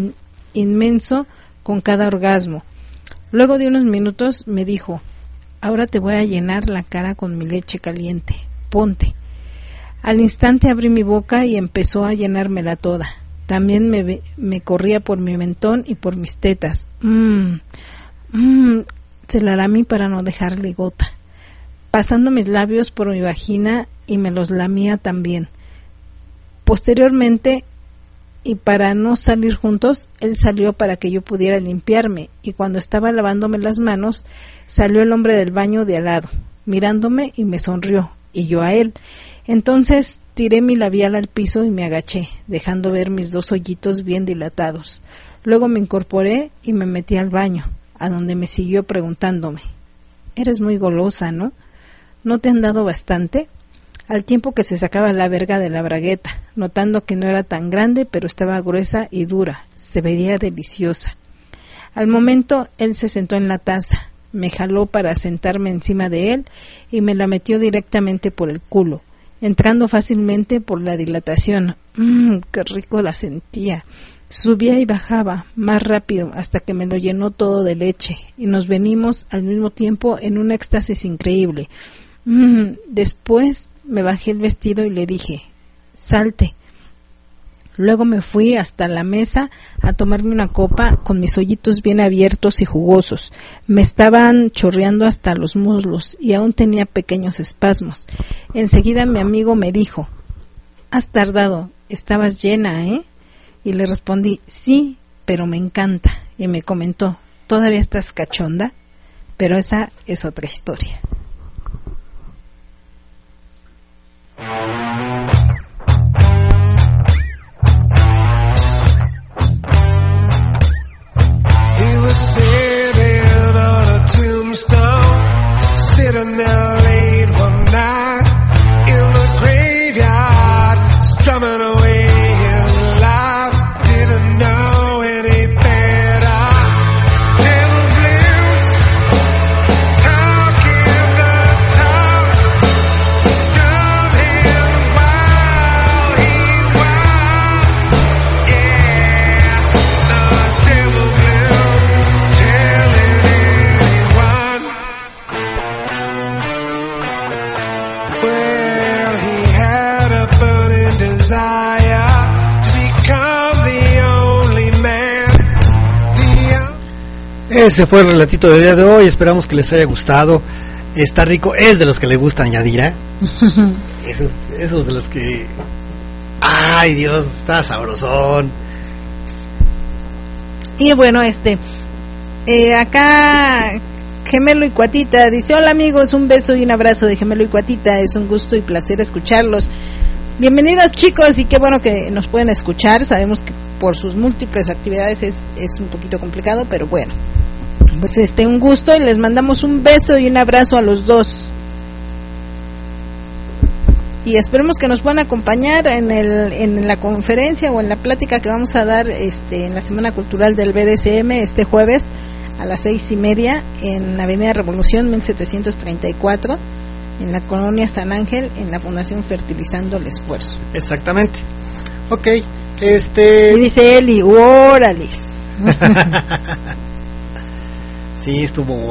inmenso con cada orgasmo. Luego de unos minutos me dijo: ahora te voy a llenar la cara con mi leche caliente. Ponte. Al instante abrí mi boca y empezó a llenármela toda. También me corría por mi mentón y por mis tetas. Se la lamí para no dejarle gota, pasando mis labios por mi vagina y me los lamía también. Posteriormente, y para no salir juntos, él salió para que yo pudiera limpiarme, y cuando estaba lavándome las manos, salió el hombre del baño de al lado, mirándome y me sonrió, y yo a él. Entonces tiré mi labial al piso y me agaché, dejando ver mis 2 hoyitos bien dilatados. Luego me incorporé y me metí al baño, a donde me siguió preguntándome: «Eres muy golosa, ¿no? ¿No te han dado bastante?», al tiempo que se sacaba la verga de la bragueta, notando que no era tan grande, pero estaba gruesa y dura, se veía deliciosa. Al momento, él se sentó en la taza, me jaló para sentarme encima de él y me la metió directamente por el culo, entrando fácilmente por la dilatación. ¡Qué rico la sentía! Subía y bajaba, más rápido, hasta que me lo llenó todo de leche, y nos venimos al mismo tiempo en un éxtasis increíble. Después me bajé el vestido y le dije: «Salte». Luego me fui hasta la mesa a tomarme una copa con mis hoyitos bien abiertos y jugosos. Me estaban chorreando hasta los muslos y aún tenía pequeños espasmos. Enseguida mi amigo me dijo: «Has tardado, estabas llena, ¿eh?». Y le respondí: «Sí, pero me encanta». Y me comentó: «¿Todavía estás cachonda?». Pero esa es otra historia. He was sitting on a tombstone, sitting there late one night in the graveyard, strumming away his life, didn't know any better. Devil blues, talking the talk, strumming while he wild, yeah, the devil blues, telling anyone. Well, he had a burning desire to become the only man, Ese fue el relatito del día de hoy. Esperamos que les haya gustado. Está rico. Es de los que le gustan, Yadira. Esos de los que... ¡Ay, Dios! Está sabrosón. Y bueno, acá Gemelo y Cuatita dice: «Hola amigos, un beso y un abrazo de Gemelo y Cuatita, es un gusto y placer escucharlos. Bienvenidos chicos, y qué bueno que nos pueden escuchar. Sabemos que por sus múltiples actividades es un poquito complicado, pero bueno, pues un gusto, y les mandamos un beso y un abrazo a los dos. Y esperemos que nos puedan acompañar en la conferencia o en la plática que vamos a dar en la Semana Cultural del BDSM este jueves a las 6:30 en la Avenida Revolución 1734, en la colonia San Ángel, en la Fundación Fertilizando el Esfuerzo». Exactamente. Ok, Y dice Eli: «Órale». Sí, estuvo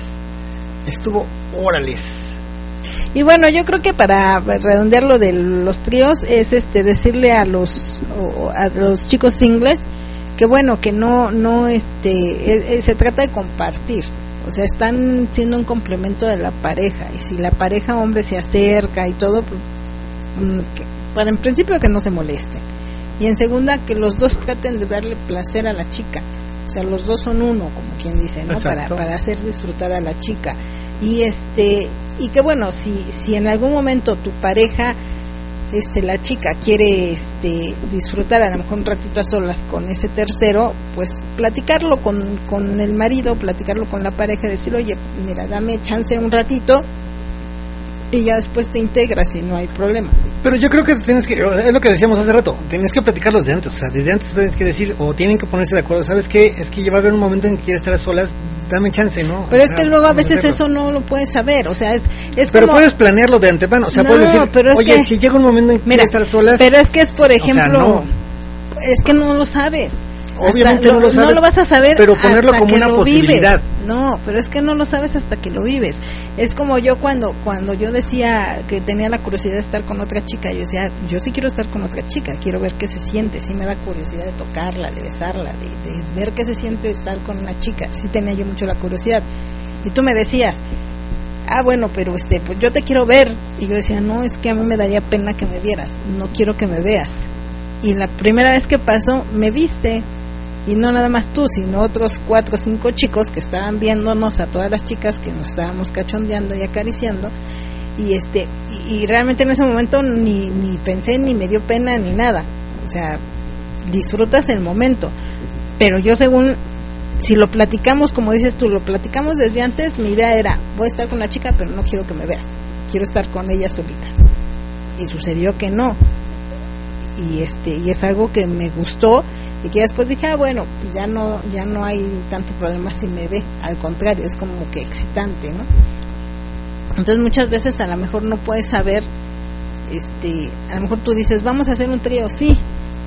órales. Y bueno, yo creo que para redondear lo de los tríos es decirle a los chicos singles que bueno, que no se trata de compartir, o sea, están siendo un complemento de la pareja, y si la pareja hombre se acerca y todo, para en principio que no se molesten, y en segunda que los dos traten de darle placer a la chica, o sea, los dos son uno, como quien dice, ¿no? Para hacer disfrutar a la chica. Y y que bueno, si en algún momento tu pareja, la chica quiere disfrutar a lo mejor un ratito a solas con ese tercero, pues platicarlo con el marido, platicarlo con la pareja, decir: «Oye, mira, dame chance un ratito», y ya después te integras y no hay problema. Pero yo creo que tienes que, es lo que decíamos hace rato, tienes que platicarlo desde antes, o sea, desde antes tienes que decir, o tienen que ponerse de acuerdo, ¿sabes qué? Es que ya va a haber un momento en que quieres estar a solas, dame chance, ¿no? Pero es que luego a veces eso no lo puedes saber, o sea, es pero como... puedes planearlo de antemano, o sea, no, puedes decir, pero es oye, que, si llega un momento en que quieres estar solas... Pero es que es, por ejemplo, o sea, es que no lo sabes. Obviamente no lo sabes, no lo vas a saber, pero ponerlo hasta como una posibilidad. Vives. No, pero es que no lo sabes hasta que lo vives. Es como yo cuando yo decía que tenía la curiosidad de estar con otra chica, yo decía, yo sí quiero estar con otra chica, quiero ver qué se siente, sí me da curiosidad de tocarla, de besarla, de ver qué se siente estar con una chica, sí tenía yo mucho la curiosidad. Y tú me decías, bueno, pero pues yo te quiero ver, y yo decía, no, es que a mí me daría pena que me vieras, no quiero que me veas. Y la primera vez que pasó, me viste. Y no nada más tú, sino otros 4 o 5 chicos que estaban viéndonos a todas las chicas que nos estábamos cachondeando y acariciando. y realmente en ese momento ni pensé, ni me dio pena, ni nada. O sea, disfrutas el momento. Pero yo, según, si lo platicamos, como dices tú, lo platicamos desde antes, mi idea era, voy a estar con la chica, pero no quiero que me vea, quiero estar con ella solita. Y sucedió que no. Y es algo que me gustó, y que después dije, bueno, ya no hay tanto problema si me ve, al contrario, es como que excitante, ¿no? Entonces muchas veces a lo mejor no puedes saber, a lo mejor tú dices, vamos a hacer un trío, sí,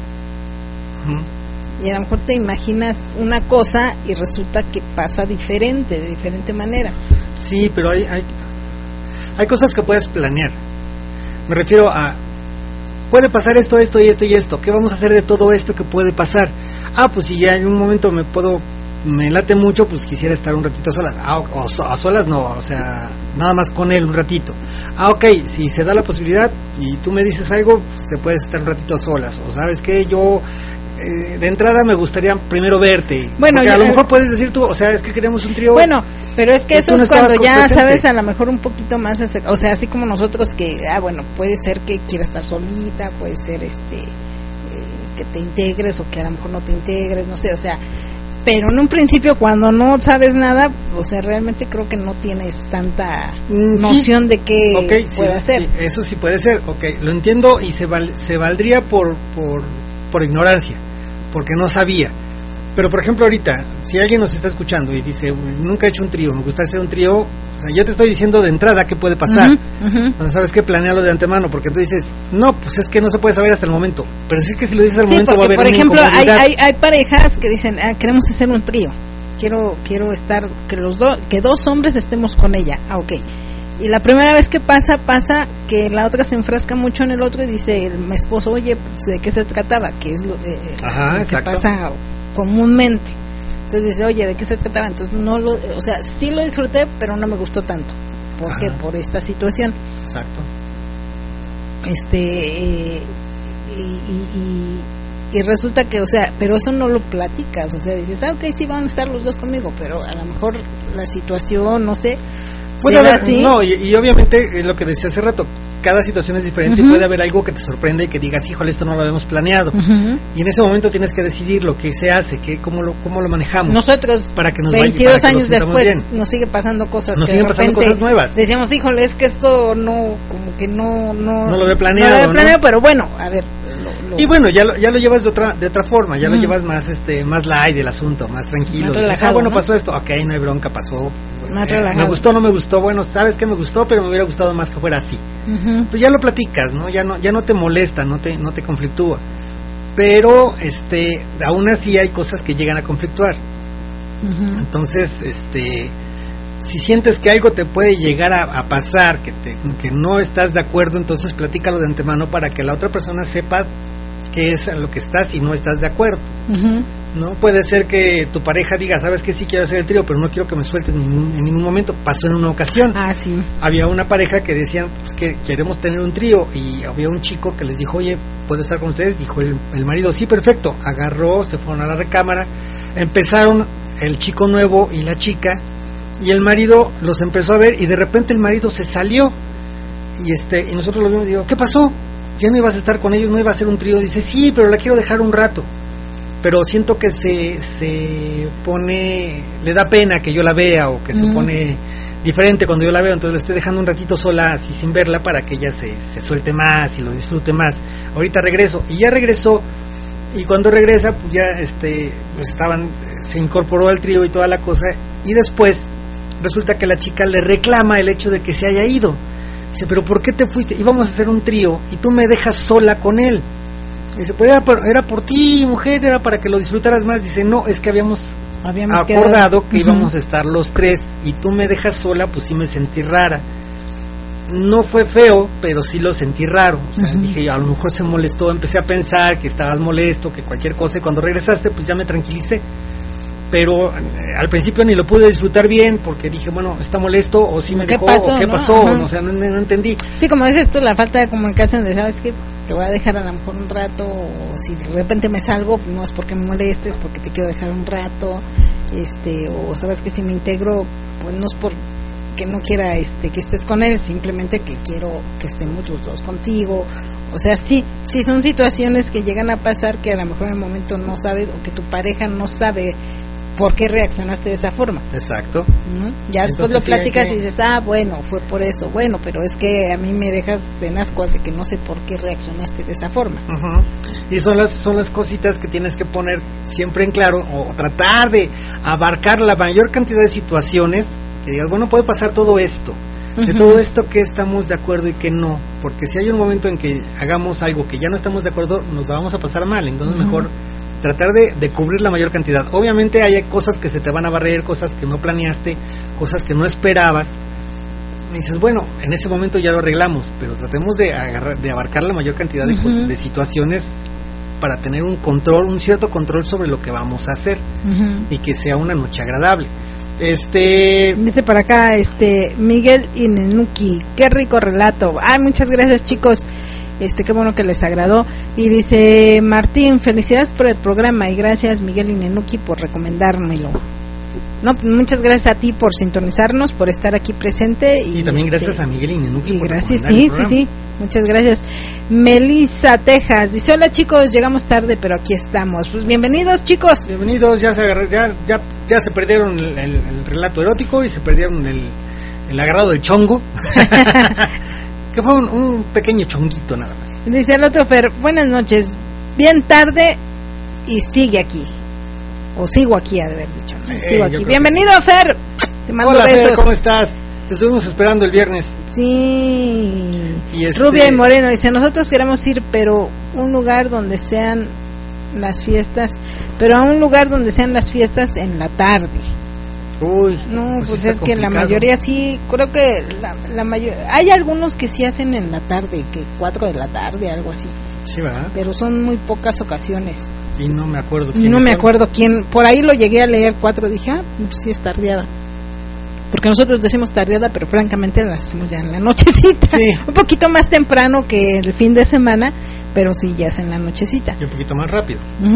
y a lo mejor te imaginas una cosa y resulta que pasa de diferente manera. Sí, pero hay cosas que puedes planear. Me refiero a, puede pasar esto y esto. ¿Qué vamos a hacer de todo esto que puede pasar? Pues si ya en un momento me late mucho, pues quisiera estar un ratito a solas. O a solas no, o sea, nada más con él un ratito. Ok, si se da la posibilidad y tú me dices algo, pues te puedes estar un ratito a solas. O sabes que yo de entrada me gustaría primero verte. Bueno, porque a lo mejor puedes decir tú, o sea, es que queremos un trío. Bueno, pero es que eso es cuando ya presente. sabes a lo mejor un poquito más, o sea, así como nosotros que, bueno, puede ser que quiera estar solita, puede ser que te integres o que a lo mejor no te integres, no sé, o sea, pero en un principio cuando no sabes nada, o sea, realmente creo que no tienes tanta noción de qué puede hacer. Sí, eso sí puede ser, lo entiendo, y se valdría por ignorancia, porque no sabía. Pero por ejemplo ahorita, si alguien nos está escuchando y dice, nunca he hecho un trío, me gusta hacer un trío, o sea, yo te estoy diciendo de entrada qué puede pasar. Cuando sabes que planealo de antemano, porque tú dices, no, pues es que no se puede saber hasta el momento. Pero sí que si lo dices al momento va a haber por ejemplo, incomodidad. hay parejas que dicen, queremos hacer un trío, quiero estar, que dos hombres estemos con ella. Y la primera vez que pasa que la otra se enfrasca mucho en el otro y dice el esposo, oye, pues, ¿de qué se trataba? Que es lo que pasa comúnmente. Entonces dice, oye, ¿de qué se trataba? Entonces o sea, sí lo disfruté, pero no me gustó tanto. ¿Por qué? Por esta situación. Exacto. Y resulta que, o sea, pero eso no lo platicas, o sea, dices, sí van a estar los dos conmigo, pero a lo mejor la situación, no sé. Puede haber, no, y obviamente es lo que decía hace rato, cada situación es diferente, y puede haber algo que te sorprenda y que digas, híjole, esto no lo habíamos planeado, y en ese momento tienes que decidir lo que se hace, cómo lo manejamos. Nosotros, para que nos 22 años después, nos sigue pasando cosas, nos siguen pasando cosas nuevas. Decíamos, híjole, es que esto no, como que no lo había planeado, pero bueno, a ver. Y bueno, ya lo llevas de otra forma, ya lo llevas más más light del asunto, más tranquilo. Más dices, relajado, bueno, ¿no? pasó esto, no hay bronca, pasó. Me gustó, no me gustó, bueno, sabes que me gustó, pero me hubiera gustado más que fuera así. Pues ya lo platicas, ¿no? Ya no te molesta, no te conflictúa. Pero aún así hay cosas que llegan a conflictuar. Entonces, si sientes que algo te puede llegar a pasar, que no estás de acuerdo, entonces platícalo de antemano para que la otra persona sepa qué es a lo que estás y no estás de acuerdo. No puede ser que tu pareja diga, sabes que sí quiero hacer el trío, pero no quiero que me sueltes en ningún momento. Pasó en una ocasión. Sí. Había una pareja que decían, pues, que queremos tener un trío, y había un chico que les dijo, oye, ¿puedo estar con ustedes? Dijo el marido, sí, perfecto. Agarró, se fueron a la recámara, empezaron el chico nuevo y la chica, y el marido los empezó a ver, y de repente el marido se salió, y nosotros lo vimos y digo, ¿qué pasó? ¿Ya no ibas a estar con ellos? ¿No iba a ser un trío? Dice, sí, pero la quiero dejar un rato, pero siento que se pone, le da pena que yo la vea, o que se pone diferente cuando yo la veo, entonces la estoy dejando un ratito sola, así sin verla, para que ella se suelte más y lo disfrute más. Ahorita regreso. Y ya regresó, y cuando regresa, pues ya pues se incorporó al trío y toda la cosa, y después resulta que la chica le reclama el hecho de que se haya ido. Dice, pero ¿por qué te fuiste? Íbamos a hacer un trío y tú me dejas sola con él. Dice, pues era por ti, mujer, era para que lo disfrutaras más. Dice, no, es que habíamos acordado que íbamos a estar los tres, y tú me dejas sola, pues sí me sentí rara. No fue feo, pero sí lo sentí raro. O sea, dije, a lo mejor se molestó, empecé a pensar que estabas molesto, que cualquier cosa, y cuando regresaste, pues ya me tranquilicé. Pero al principio ni lo pude disfrutar bien, porque dije, bueno, ¿está molesto? ¿O sí me dejó? ¿O qué pasó? O sea, no entendí. Sí, como dices tú, la falta de comunicación, de sabes que te voy a dejar a lo mejor un rato, o si de repente me salgo, no es porque me molestes, porque te quiero dejar un rato, o sabes que si me integro, pues no es por que no quiera que estés con él, simplemente que quiero que estemos los dos contigo. O sea, sí son situaciones que llegan a pasar que a lo mejor en el momento no sabes, o que tu pareja no sabe por qué reaccionaste de esa forma. Exacto. Ya después Entonces, lo platicas sí, y dices, bueno, fue por eso. Bueno, pero es que a mí me dejas en ascuas de que no sé por qué reaccionaste de esa forma. Y son las cositas que tienes que poner siempre en claro, o tratar de abarcar la mayor cantidad de situaciones que digas, bueno, puede pasar todo esto. De todo esto que estamos de acuerdo y que no, porque si hay un momento en que hagamos algo que ya no estamos de acuerdo, nos la vamos a pasar mal. Entonces mejor tratar de cubrir la mayor cantidad. Obviamente hay cosas que se te van a barrer, cosas que no planeaste, cosas que no esperabas. Y dices, bueno, en ese momento ya lo arreglamos, pero tratemos de abarcar la mayor cantidad de situaciones para tener un cierto control sobre lo que vamos a hacer y que sea una noche agradable. Dice por acá Miguel Inenuki, qué rico relato. Muchas gracias, chicos. Qué bueno que les agradó. Y dice Martín, felicidades por el programa y gracias Miguel Inenuki por recomendármelo. No, muchas gracias a ti por sintonizarnos, por estar aquí presente y también gracias a Miguel Inenuki. Y gracias, sí, muchas gracias. Melissa Texas dice, hola chicos, llegamos tarde pero aquí estamos. Pues bienvenidos, chicos. Bienvenidos, ya se perdieron el relato erótico y se perdieron el agrado del chongo. Que fue un pequeño chonguito nada más. Dice el otro Fer, buenas noches, bien tarde y sigue aquí. O sigo aquí, ha de haber dicho. Sigo aquí. Bienvenido, Fer. Te mando besos. Fer, ¿cómo estás? Te estuvimos esperando el viernes. Sí. Rubia y Moreno dice, nosotros queremos ir, pero un lugar donde sean las fiestas, en la tarde. Uy. No, pues es que la mayoría sí, creo que la mayoría, hay algunos que sí hacen en la tarde, que 4 de la tarde, algo así. Sí, ¿verdad? Pero son muy pocas ocasiones. Y no me acuerdo quién, por ahí lo llegué a leer 4, dije, pues sí es tardeada. Porque nosotros decimos tardeada, pero francamente las hacemos ya en la nochecita. Sí. Un poquito más temprano que el fin de semana, pero sí ya es en la nochecita. Y un poquito más rápido.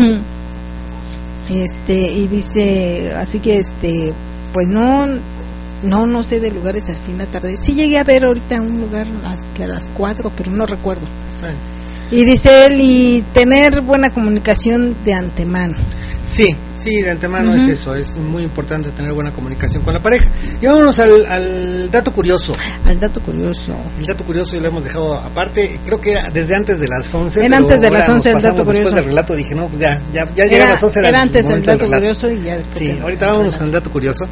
Y dice, así que pues no sé de lugares así en la tarde. Sí llegué a ver ahorita un lugar a las 4, pero no recuerdo. Y dice él, y tener buena comunicación de antemano. Sí, de antemano es eso, es muy importante tener buena comunicación con la pareja. Y vámonos al dato curioso. El dato curioso lo hemos dejado aparte, creo que era desde antes de las 11. Era antes de las 11 el dato curioso. Después del relato dije, no, pues ya llega a las 11. Era antes del dato curioso y ya después. Sí, ahorita vámonos con el dato curioso.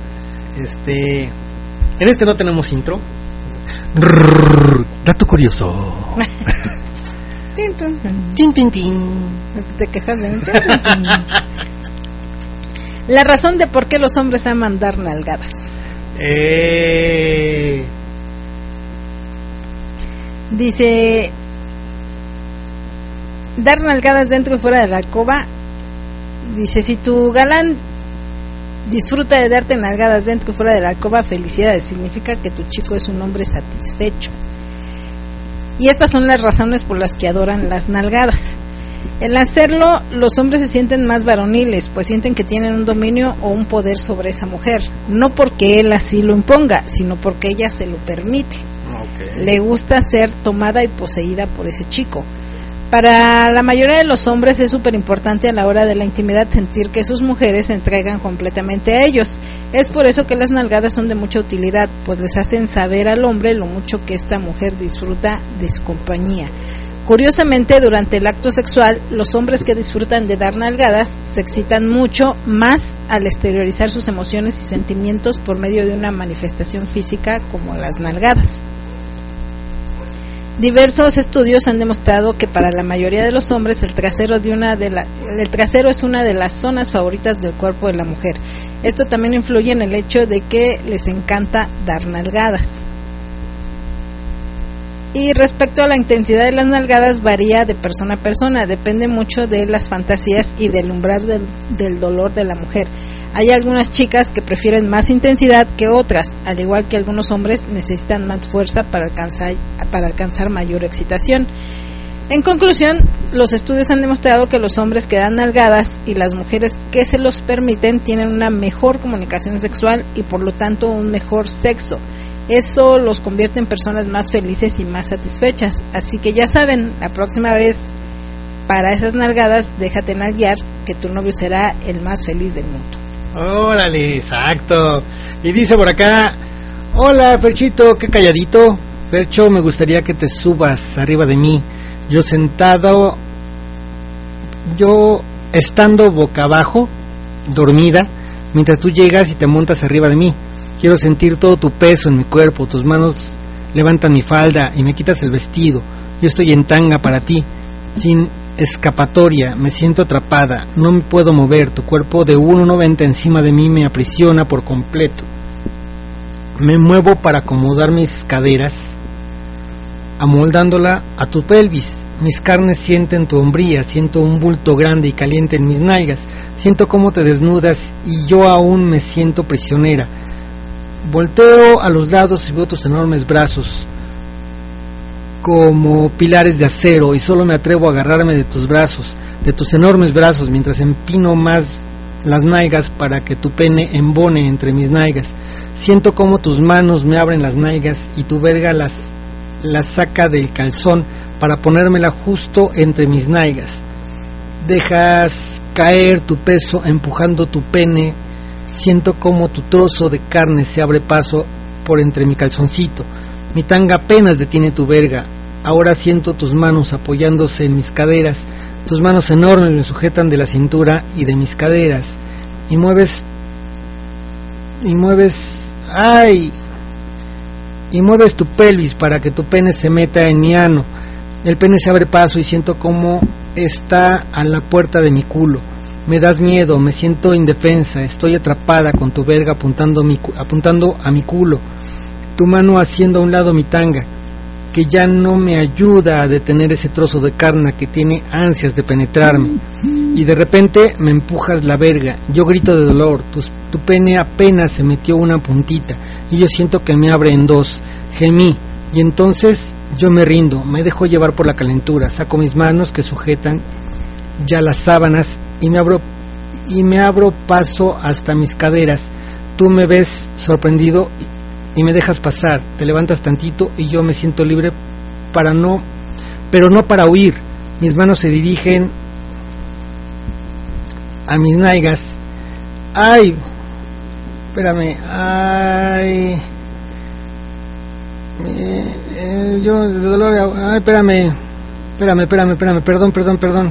En no tenemos intro. Dato curioso. Tin. Te quejas de la razón de por qué los hombres aman dar nalgadas. Dice, dar nalgadas dentro y fuera de la alcoba. Dice, si tu galán disfruta de darte nalgadas dentro y fuera de la alcoba, felicidades, significa que tu chico es un hombre satisfecho. Y estas son las razones por las que adoran las nalgadas. El hacerlo, los hombres se sienten más varoniles, pues sienten que tienen un dominio o un poder sobre esa mujer, no porque él así lo imponga, sino porque ella se lo permite. Le gusta ser tomada y poseída por ese chico. Para la mayoría de los hombres es súper importante a la hora de la intimidad sentir que sus mujeres se entregan completamente a ellos. Es por eso que las nalgadas son de mucha utilidad, pues les hacen saber al hombre lo mucho que esta mujer disfruta de su compañía. Curiosamente, durante el acto sexual, los hombres que disfrutan de dar nalgadas se excitan mucho más al exteriorizar sus emociones y sentimientos por medio de una manifestación física como las nalgadas. Diversos estudios han demostrado que para la mayoría de los hombres el trasero es una de las zonas favoritas del cuerpo de la mujer. Esto también influye en el hecho de que les encanta dar nalgadas. Y respecto a la intensidad de las nalgadas varía de persona a persona, depende mucho de las fantasías y del umbral del dolor de la mujer. Hay algunas chicas que prefieren más intensidad que otras, al igual que algunos hombres necesitan más fuerza para alcanzar mayor excitación. En conclusión, los estudios han demostrado que los hombres que dan nalgadas y las mujeres que se los permiten tienen una mejor comunicación sexual y por lo tanto un mejor sexo. Eso los convierte en personas más felices y más satisfechas. Así que ya saben, la próxima vez para esas nalgadas, déjate nalguear, que tu novio será el más feliz del mundo. Órale, exacto. Y dice por acá: hola Ferchito, qué calladito. Fercho, me gustaría que te subas arriba de mí. Yo estando boca abajo, dormida, mientras tú llegas y te montas arriba de mí. Quiero sentir todo tu peso en mi cuerpo. Tus manos levantan mi falda y me quitas el vestido. Yo estoy en tanga para ti, sin escapatoria. Me siento atrapada, no me puedo mover. Tu cuerpo de 1,90 encima de mí me aprisiona por completo. Me muevo para acomodar mis caderas, amoldándola a tu pelvis. Mis carnes sienten tu hombría, siento un bulto grande y caliente en mis nalgas. Siento cómo te desnudas y yo aún me siento prisionera. Volteo a los lados y veo tus enormes brazos como pilares de acero, y solo me atrevo a agarrarme de tus brazos, de tus enormes brazos, mientras empino más las nalgas para que tu pene embone entre mis nalgas. Siento como tus manos me abren las nalgas y tu verga las saca del calzón para ponérmela justo entre mis nalgas. Dejas caer tu peso empujando tu pene. Siento como tu trozo de carne se abre paso por entre mi calzoncito. Mi tanga apenas detiene tu verga. Ahora siento tus manos apoyándose en mis caderas. Tus manos enormes me sujetan de la cintura y de mis caderas. Y mueves, tu pelvis para que tu pene se meta en mi ano. El pene se abre paso y siento como está a la puerta de mi culo. Me das miedo, me siento indefensa, estoy atrapada con tu verga apuntando a mi culo. Tu mano haciendo a un lado mi tanga, que ya no me ayuda a detener ese trozo de carne que tiene ansias de penetrarme. Y de repente me empujas la verga. Yo grito de dolor. Tu pene apenas se metió una puntita y yo siento que me abre en dos. Gemí y entonces yo me rindo, me dejo llevar por la calentura. Saco mis manos que sujetan ya las sábanas y me abro paso hasta mis caderas. Tú me ves sorprendido y me dejas pasar. Te levantas tantito y yo me siento libre pero no para huir. Mis manos se dirigen a mis nalgas. Ay, espérame. Ay, yo de dolor. Ay, espérame. Perdón.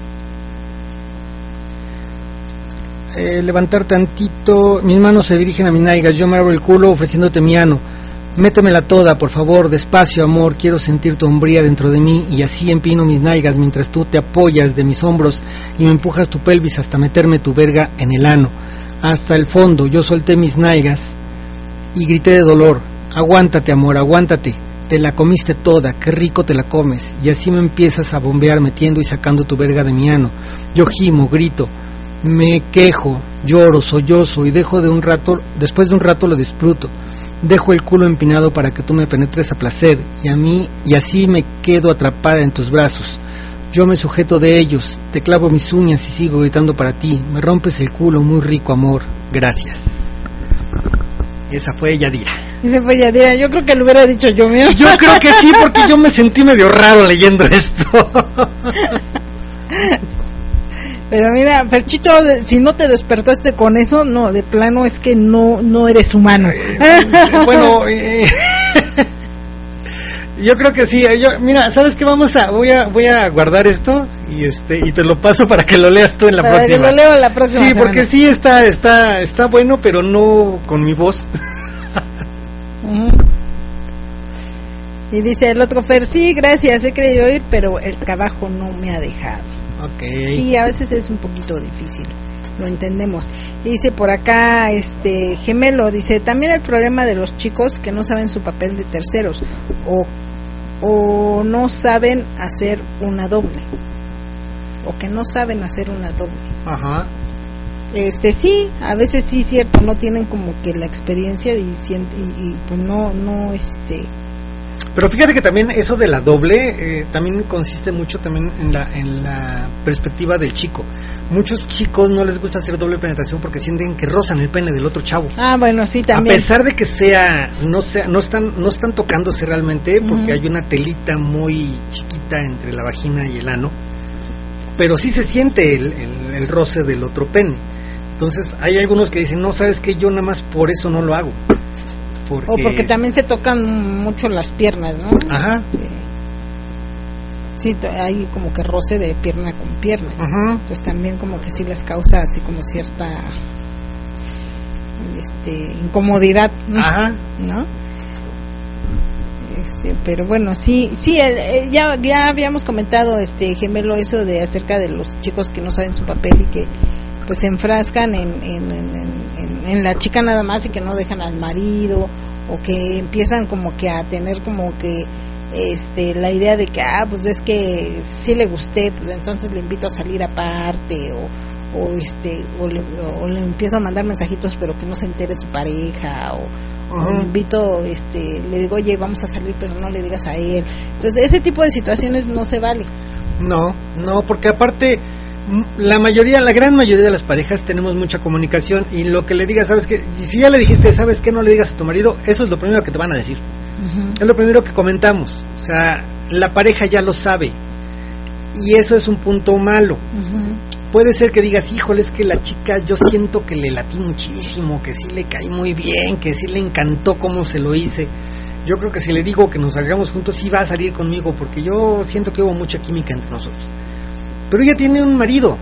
Levantar tantito. Mis manos se dirigen a mis nalgas. Yo me abro el culo ofreciéndote mi ano. Métemela toda, por favor, despacio, amor. Quiero sentir tu hombría dentro de mí. Y así empino mis nalgas mientras tú te apoyas de mis hombros y me empujas tu pelvis hasta meterme tu verga en el ano, hasta el fondo. Yo solté mis nalgas y grité de dolor. Aguántate, amor, aguántate. Te la comiste toda, qué rico te la comes. Y así me empiezas a bombear metiendo y sacando tu verga de mi ano. Yo gimo, grito, me quejo, lloro, sollozo y después de un rato lo disfruto. Dejo el culo empinado para que tú me penetres a placer y así me quedo atrapada en tus brazos. Yo me sujeto de ellos, te clavo mis uñas y sigo gritando para ti. Me rompes el culo, muy rico, amor. Gracias. Esa fue Yadira. Yo creo que lo hubiera dicho yo mío. Yo creo que sí, porque yo me sentí medio raro leyendo esto. Pero mira, Ferchito, si no te despertaste con eso, no, de plano es que no eres humano. Bueno, yo creo que sí. Mira, ¿sabes qué? Voy a guardar esto y te lo paso para que lo leas tú en la próxima. Lo leo la próxima Sí, semana. porque sí está bueno, pero no con mi voz. Y dice el otro Fer, sí, gracias, he querido ir, pero el trabajo no me ha dejado. Okay. Sí, a veces es un poquito difícil, lo entendemos. Y dice por acá, Gemelo, dice, también el problema de los chicos que no saben su papel de terceros, o no saben hacer una doble, o que no saben hacer una doble. Ajá. Sí, a veces sí, cierto, no tienen como que la experiencia y pues no. Pero fíjate que también eso de la doble también consiste mucho también en la perspectiva del chico, muchos chicos no les gusta hacer doble penetración porque sienten que rozan el pene del otro chavo. Ah, bueno, sí, también. A pesar de que no están tocándose realmente, porque hay una telita muy chiquita entre la vagina y el ano, pero sí se siente el roce del otro pene. Entonces hay algunos que dicen, no, sabes que yo nada más por eso no lo hago. O porque también se tocan mucho las piernas, ¿no? Ajá. Sí, hay como que roce de pierna con pierna. Ajá. Pues también como que sí les causa así como cierta incomodidad, ¿no? Ajá. ¿No? Pero bueno, sí, ya habíamos comentado, Gemelo, eso de acerca de los chicos que no saben su papel y que pues se enfrascan en la chica nada más y que no dejan al marido, o que empiezan como que a tener como que la idea de que pues es que sí le gusté, pues entonces le invito a salir aparte, o le empiezo a mandar mensajitos pero que no se entere su pareja, o le invito, le digo, oye, vamos a salir pero no le digas a él. Entonces ese tipo de situaciones no se vale. No, porque aparte la gran mayoría de las parejas tenemos mucha comunicación, y lo que le digas, sabes que si ya le dijiste, sabes que no le digas a tu marido, eso es lo primero que te van a decir. Es lo primero que comentamos, o sea, la pareja ya lo sabe, y eso es un punto malo. Puede ser que digas, híjole, es que la chica yo siento que le latí muchísimo, que sí le caí muy bien, que sí le encantó cómo se lo hice. Yo creo que si le digo que nos salgamos juntos, sí va a salir conmigo, porque yo siento que hubo mucha química entre nosotros. Pero ella tiene un marido,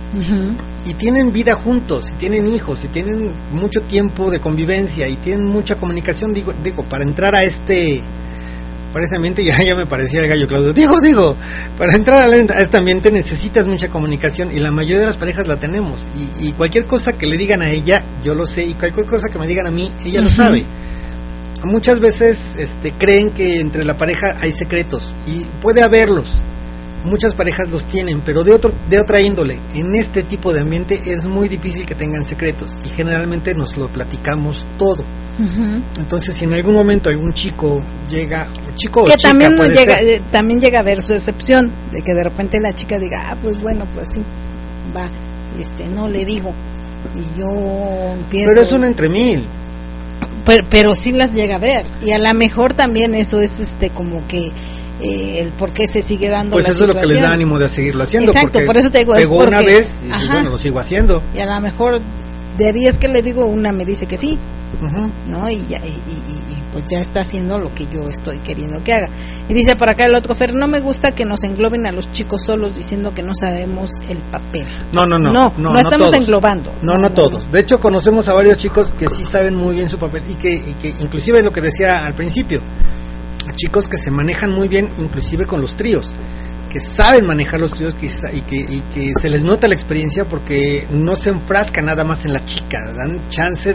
y tienen vida juntos, y tienen hijos, y tienen mucho tiempo de convivencia, y tienen mucha comunicación. Digo, para entrar a para ese ambiente, ya me parecía el gallo Claudio, digo, para entrar a este ambiente necesitas mucha comunicación, y la mayoría de las parejas la tenemos, y cualquier cosa que le digan a ella, yo lo sé, y cualquier cosa que me digan a mí, ella lo sabe. Muchas veces creen que entre la pareja hay secretos, y puede haberlos. Muchas parejas los tienen, pero de otra índole. En este tipo de ambiente es muy difícil que tengan secretos, y generalmente nos lo platicamos todo. Entonces, si en algún momento algún chico llega, o chico que o chica, también llega a haber su excepción, de que de repente la chica diga, pues bueno, pues sí, va, no le digo, y yo empiezo. Pero es una entre mil. Pero sí las llega a ver, y a lo mejor también eso es como que el por qué se sigue dando pues la eso situación. es lo que les da ánimo de seguirlo haciendo. Exacto, por eso te digo, pegó una vez y dices, bueno, lo sigo haciendo, y a lo mejor de 10 que le digo, una me dice que sí, ¿no? Y pues ya está haciendo lo que yo estoy queriendo que haga. Y dice por acá el otro Fer, no me gusta que nos engloben a los chicos solos diciendo que no sabemos el papel. No estamos englobando. No todos. De hecho, conocemos a varios chicos que sí saben muy bien su papel, y que inclusive es lo que decía al principio, chicos que se manejan muy bien, inclusive con los tríos, que saben manejar los tríos, y que se les nota la experiencia, porque no se enfrascan nada más en la chica, dan chance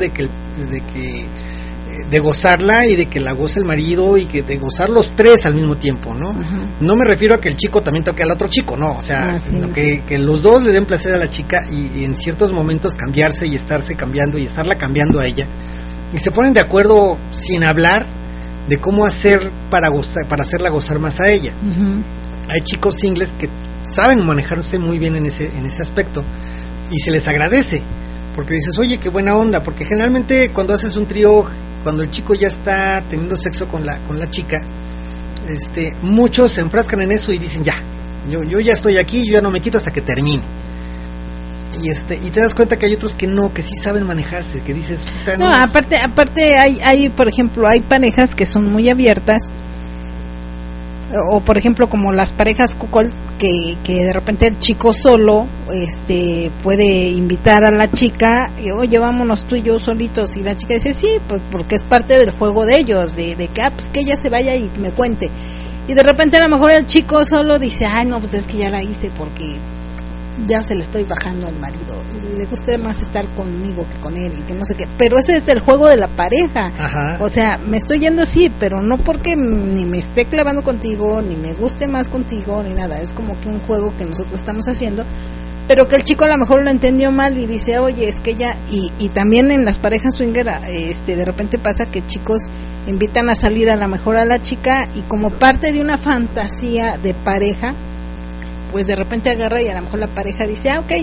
de gozarla, y de que la goce el marido, y que de gozar los tres al mismo tiempo, ¿no? No me refiero a que el chico también toque al otro chico, no, o sea, sino que los dos le den placer a la chica, y en ciertos momentos cambiarse y estarse cambiando y estarla cambiando a ella, y se ponen de acuerdo sin hablar de cómo hacer para hacerla gozar más a ella. Hay chicos singles que saben manejarse muy bien en ese aspecto, y se les agradece, porque dices, oye, qué buena onda, porque generalmente cuando haces un trío, cuando el chico ya está teniendo sexo con la chica, muchos se enfrascan en eso y dicen, ya, yo ya estoy aquí, yo ya no me quito hasta que termine. Y te das cuenta que hay otros que no, que sí saben manejarse, que dices, puta, no. Aparte hay, por ejemplo, hay parejas que son muy abiertas, o por ejemplo como las parejas cuckold, que de repente el chico solo puede invitar a la chica, y oye, vámonos tú y yo solitos, y la chica dice sí, pues porque es parte del juego de ellos, de que pues que ella se vaya y me cuente, y de repente a lo mejor el chico solo dice, ay no, pues es que ya la hice porque ya se le estoy bajando al marido, le gusta más estar conmigo que con él, y que no sé qué, pero ese es el juego de la pareja. O sea, me estoy yendo sí, pero no porque ni me esté clavando contigo, ni me guste más contigo, ni nada, es como que un juego que nosotros estamos haciendo, pero que el chico a lo mejor lo entendió mal y dice, oye, es que ya, y también en las parejas swinger, de repente pasa que chicos invitan a salir a lo mejor a la chica, y como parte de una fantasía de pareja, pues de repente agarra y a lo mejor la pareja dice, ok,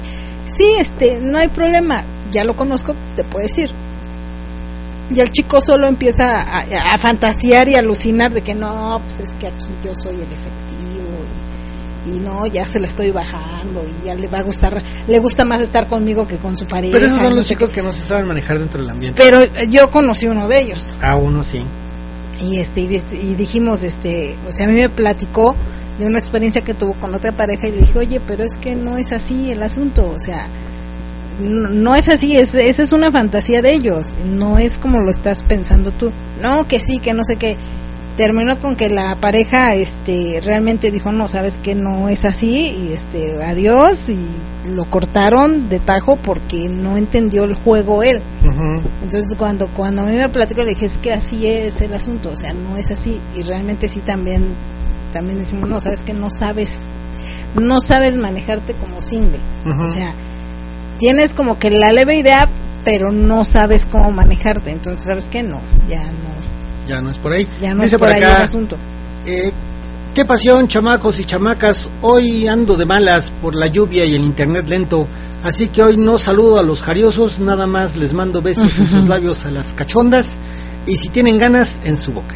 sí, no hay problema, ya lo conozco, te puedo decir. Y el chico solo empieza a fantasear y alucinar de que no, pues es que aquí yo soy el efectivo y no, ya se la estoy bajando y ya le va a gustar, le gusta más estar conmigo que con su pareja. Pero esos son los chicos que no se saben manejar dentro del ambiente. Pero yo conocí uno de ellos. Uno sí. Y y dijimos, o sea, a mí me platicó de una experiencia que tuvo con otra pareja y le dije, oye, pero es que no es así el asunto, o sea, no es así, esa es una fantasía de ellos, no es como lo estás pensando tú. No, que sí, que no sé qué. Terminó con que la pareja realmente dijo, no, sabes que no es así, y adiós, y lo cortaron de tajo porque no entendió el juego él. Uh-huh. Entonces cuando a mí me platicó, le dije, es que así es el asunto, o sea, no es así. Y realmente sí, también decimos, no, sabes que no sabes manejarte como single. Uh-huh. O sea, tienes como que la leve idea, pero no sabes cómo manejarte. Entonces, ¿sabes qué? No, ya no es por ahí. Ya no Dice es por ahí acá, el asunto. Qué pasión, chamacos y chamacas. Hoy ando de malas por la lluvia y el internet lento, así que hoy no saludo a los jariosos, nada más les mando besos en sus labios a las cachondas, y si tienen ganas, en su boca.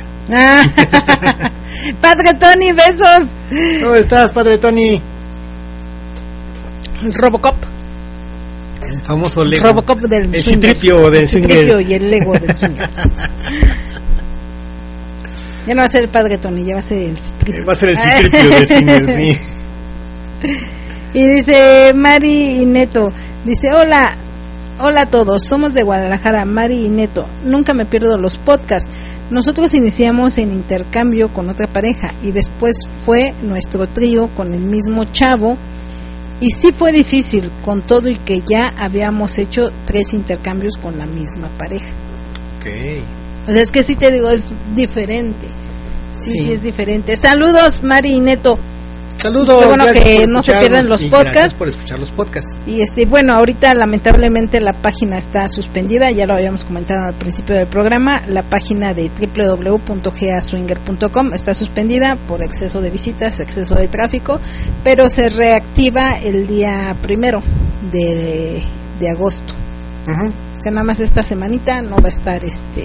Padre Tony, besos. ¿Cómo estás, Padre Tony? Robocop. El famoso Lego. Robocop del el Citripio del Citripio y el Lego del Swinger. Ya no va a ser el Padre Tony, ya va a ser el Citripio. Va a ser el Citripio del Swinger, sí. Y dice Mari y Neto, dice, hola a todos, somos de Guadalajara, Mari y Neto, nunca me pierdo los podcasts. Nosotros iniciamos en intercambio con otra pareja y después fue nuestro trío con el mismo chavo, y sí fue difícil con todo y que ya habíamos hecho 3 intercambios con la misma pareja. Okay. O sea, es que sí te digo, es diferente. Sí es diferente. Saludos, Mari y Neto. Saludos. Qué bueno que no se pierdan los podcasts. Gracias por escuchar los podcasts. Y bueno, ahorita lamentablemente la página está suspendida, ya lo habíamos comentado al principio del programa. La página de www.gaswinger.com está suspendida por exceso de visitas, exceso de tráfico, pero se reactiva el día 1 de agosto. Uh-huh. O sea, nada más esta semanita no va a estar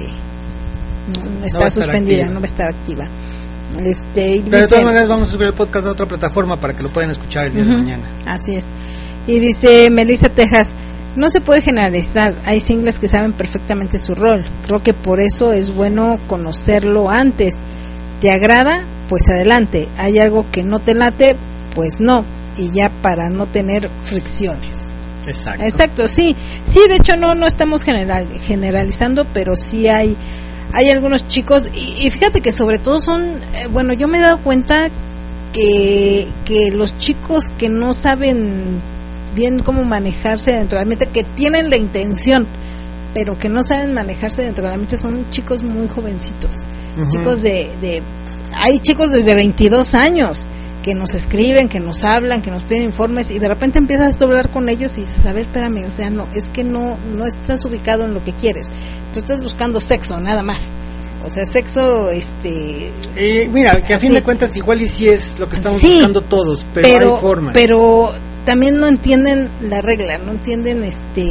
no está suspendida, no va a estar activa. Pero de todas maneras vamos a subir el podcast a otra plataforma para que lo puedan escuchar el día de mañana. Así es. Y dice Melissa Texas, no se puede generalizar, hay singles que saben perfectamente su rol, creo que por eso es bueno conocerlo antes. ¿Te agrada? Pues adelante. ¿Hay algo que no te late? Pues no, y ya, para no tener fricciones. Exacto, sí, de hecho no estamos generalizando, pero sí hay algunos chicos, y fíjate que sobre todo son, bueno, yo me he dado cuenta que los chicos que no saben bien cómo manejarse dentro del ambiente, que tienen la intención, pero que no saben manejarse dentro del ambiente, son chicos muy jovencitos. Uh-huh. Chicos hay chicos desde 22 años que nos escriben, que nos hablan, que nos piden informes, y de repente empiezas a hablar con ellos y dices, a ver, espérame, o sea, no, es que no estás ubicado en lo que quieres, tú estás buscando sexo, nada más, o sea, sexo, mira, que a fin de cuentas igual y sí es lo que estamos buscando todos, pero hay formas. Pero también no entienden la regla, no entienden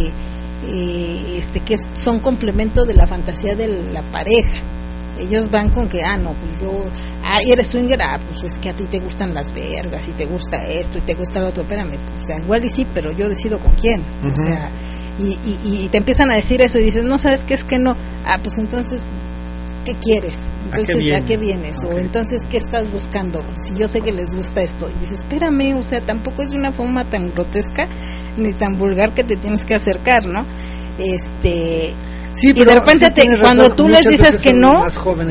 que son complemento de la fantasía de la pareja. Ellos van con que, no, pues eres swinger, pues es que a ti te gustan las vergas, y te gusta esto, y te gusta lo otro, espérame, o sea, igual y sí, pero yo decido con quién. Uh-huh. O sea, y te empiezan a decir eso, y dices, no, ¿sabes qué? Es que no, pues entonces, ¿qué quieres? Entonces, ¿a qué vienes? Okay. O entonces, ¿qué estás buscando? Si yo sé que les gusta esto, y dices, espérame, o sea, tampoco es de una forma tan grotesca, ni tan vulgar que te tienes que acercar, ¿no? Sí, y de repente cuando tú les dices que no,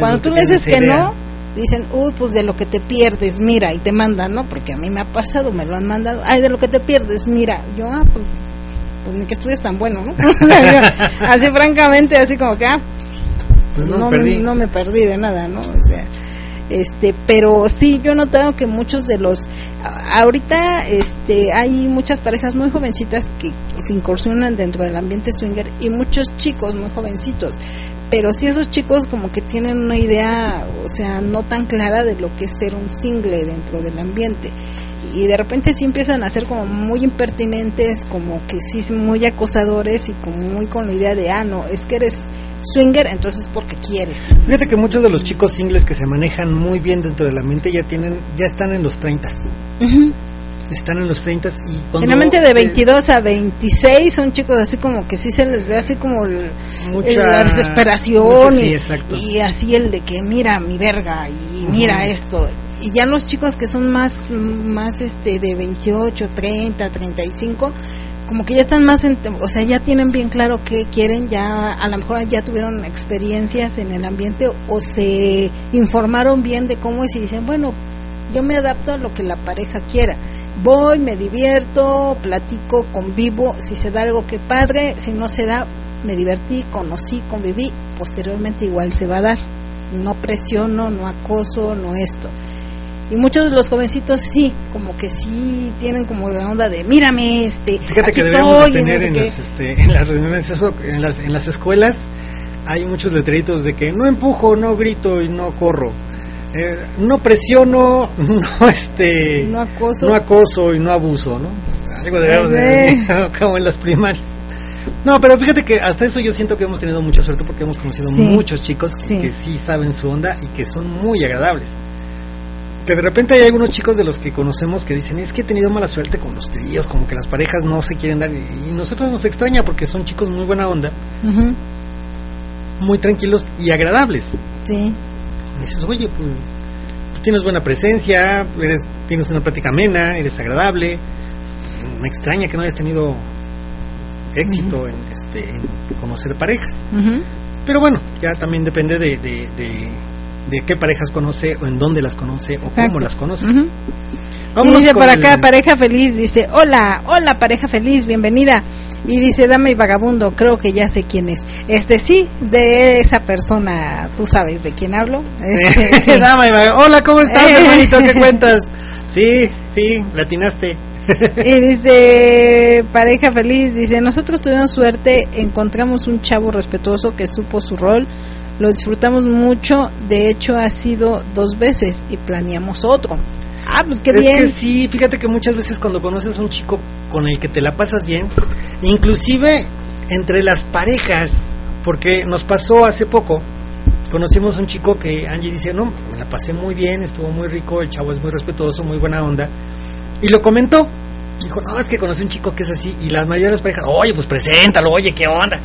dicen, pues de lo que te pierdes, mira, y te mandan, ¿no? Porque a mí me ha pasado, me lo han mandado, de lo que te pierdes, mira, yo, pues ni que estuvies tan bueno, ¿no? Así francamente, así como que, pues no me perdí de nada, ¿no? O sea, pero sí, yo he notado que muchos de los, ahorita, hay muchas parejas muy jovencitas que se incursionan dentro del ambiente swinger, y muchos chicos muy jovencitos, pero sí esos chicos como que tienen una idea, o sea, no tan clara de lo que es ser un single dentro del ambiente, y de repente sí empiezan a ser como muy impertinentes, como que sí muy acosadores y como muy con la idea de, no, es que eres swinger, entonces porque quieres. Fíjate que muchos de los chicos singles que se manejan muy bien dentro de la mente ya están en los 30. Uh-huh. Están en los 30 y cuando generalmente de 22 a 26 son chicos así como que sí se les ve así como la desesperación y así el de que mira mi verga y mira esto, y ya los chicos que son más de 28, 30, 35 como que ya están más o sea, ya tienen bien claro qué quieren, ya a lo mejor ya tuvieron experiencias en el ambiente o se informaron bien de cómo es y dicen, bueno, yo me adapto a lo que la pareja quiera. Voy, me divierto, platico, convivo, si se da algo que padre, si no se da, me divertí, conocí, conviví, posteriormente igual se va a dar. No presiono, no acoso, no esto. Y muchos de los jovencitos sí, como que sí tienen como la onda de mírame, fíjate aquí que deberíamos estoy, tener no en las reuniones eso, en las escuelas hay muchos letreritos de que no empujo, no grito y no corro. No presiono, no acoso y no abuso, ¿no? Algo debemos de como en las primarias. No, pero fíjate que hasta eso yo siento que hemos tenido mucha suerte porque hemos conocido muchos chicos que sí saben su onda y que son muy agradables. Que de repente hay algunos chicos de los que conocemos que dicen, es que he tenido mala suerte con los tríos, como que las parejas no se quieren dar, y nosotros nos extraña porque son chicos muy buena onda, muy tranquilos y agradables. Sí. Y dices, oye, pues tú tienes buena presencia, tienes una plática amena, eres agradable. Me extraña que no hayas tenido éxito en conocer parejas. Pero bueno, ya también depende de qué parejas conoce o en dónde las conoce o cómo las conoce. Y dice por acá, pareja feliz, dice, hola pareja feliz, bienvenida. Y dice, dama y vagabundo, creo que ya sé quién es. Sí, de esa persona, tú sabes de quién hablo. Sí. Dama y vagabundo, hola, ¿cómo estás, hermanito? ¿Qué cuentas? Sí, latinaste. Y dice, pareja feliz, dice, nosotros tuvimos suerte, encontramos un chavo respetuoso que supo su rol, lo disfrutamos mucho, de hecho ha sido 2 veces y planeamos otro. Pues qué bien. Es que sí, fíjate que muchas veces cuando conoces a un chico con el que te la pasas bien, inclusive entre las parejas, porque nos pasó hace poco, conocimos un chico que Angie dice, no, me la pasé muy bien, estuvo muy rico, el chavo es muy respetuoso, muy buena onda, y lo comentó, dijo, no, es que conocí un chico que es así, y las mayores parejas, oye, pues preséntalo, oye, qué onda.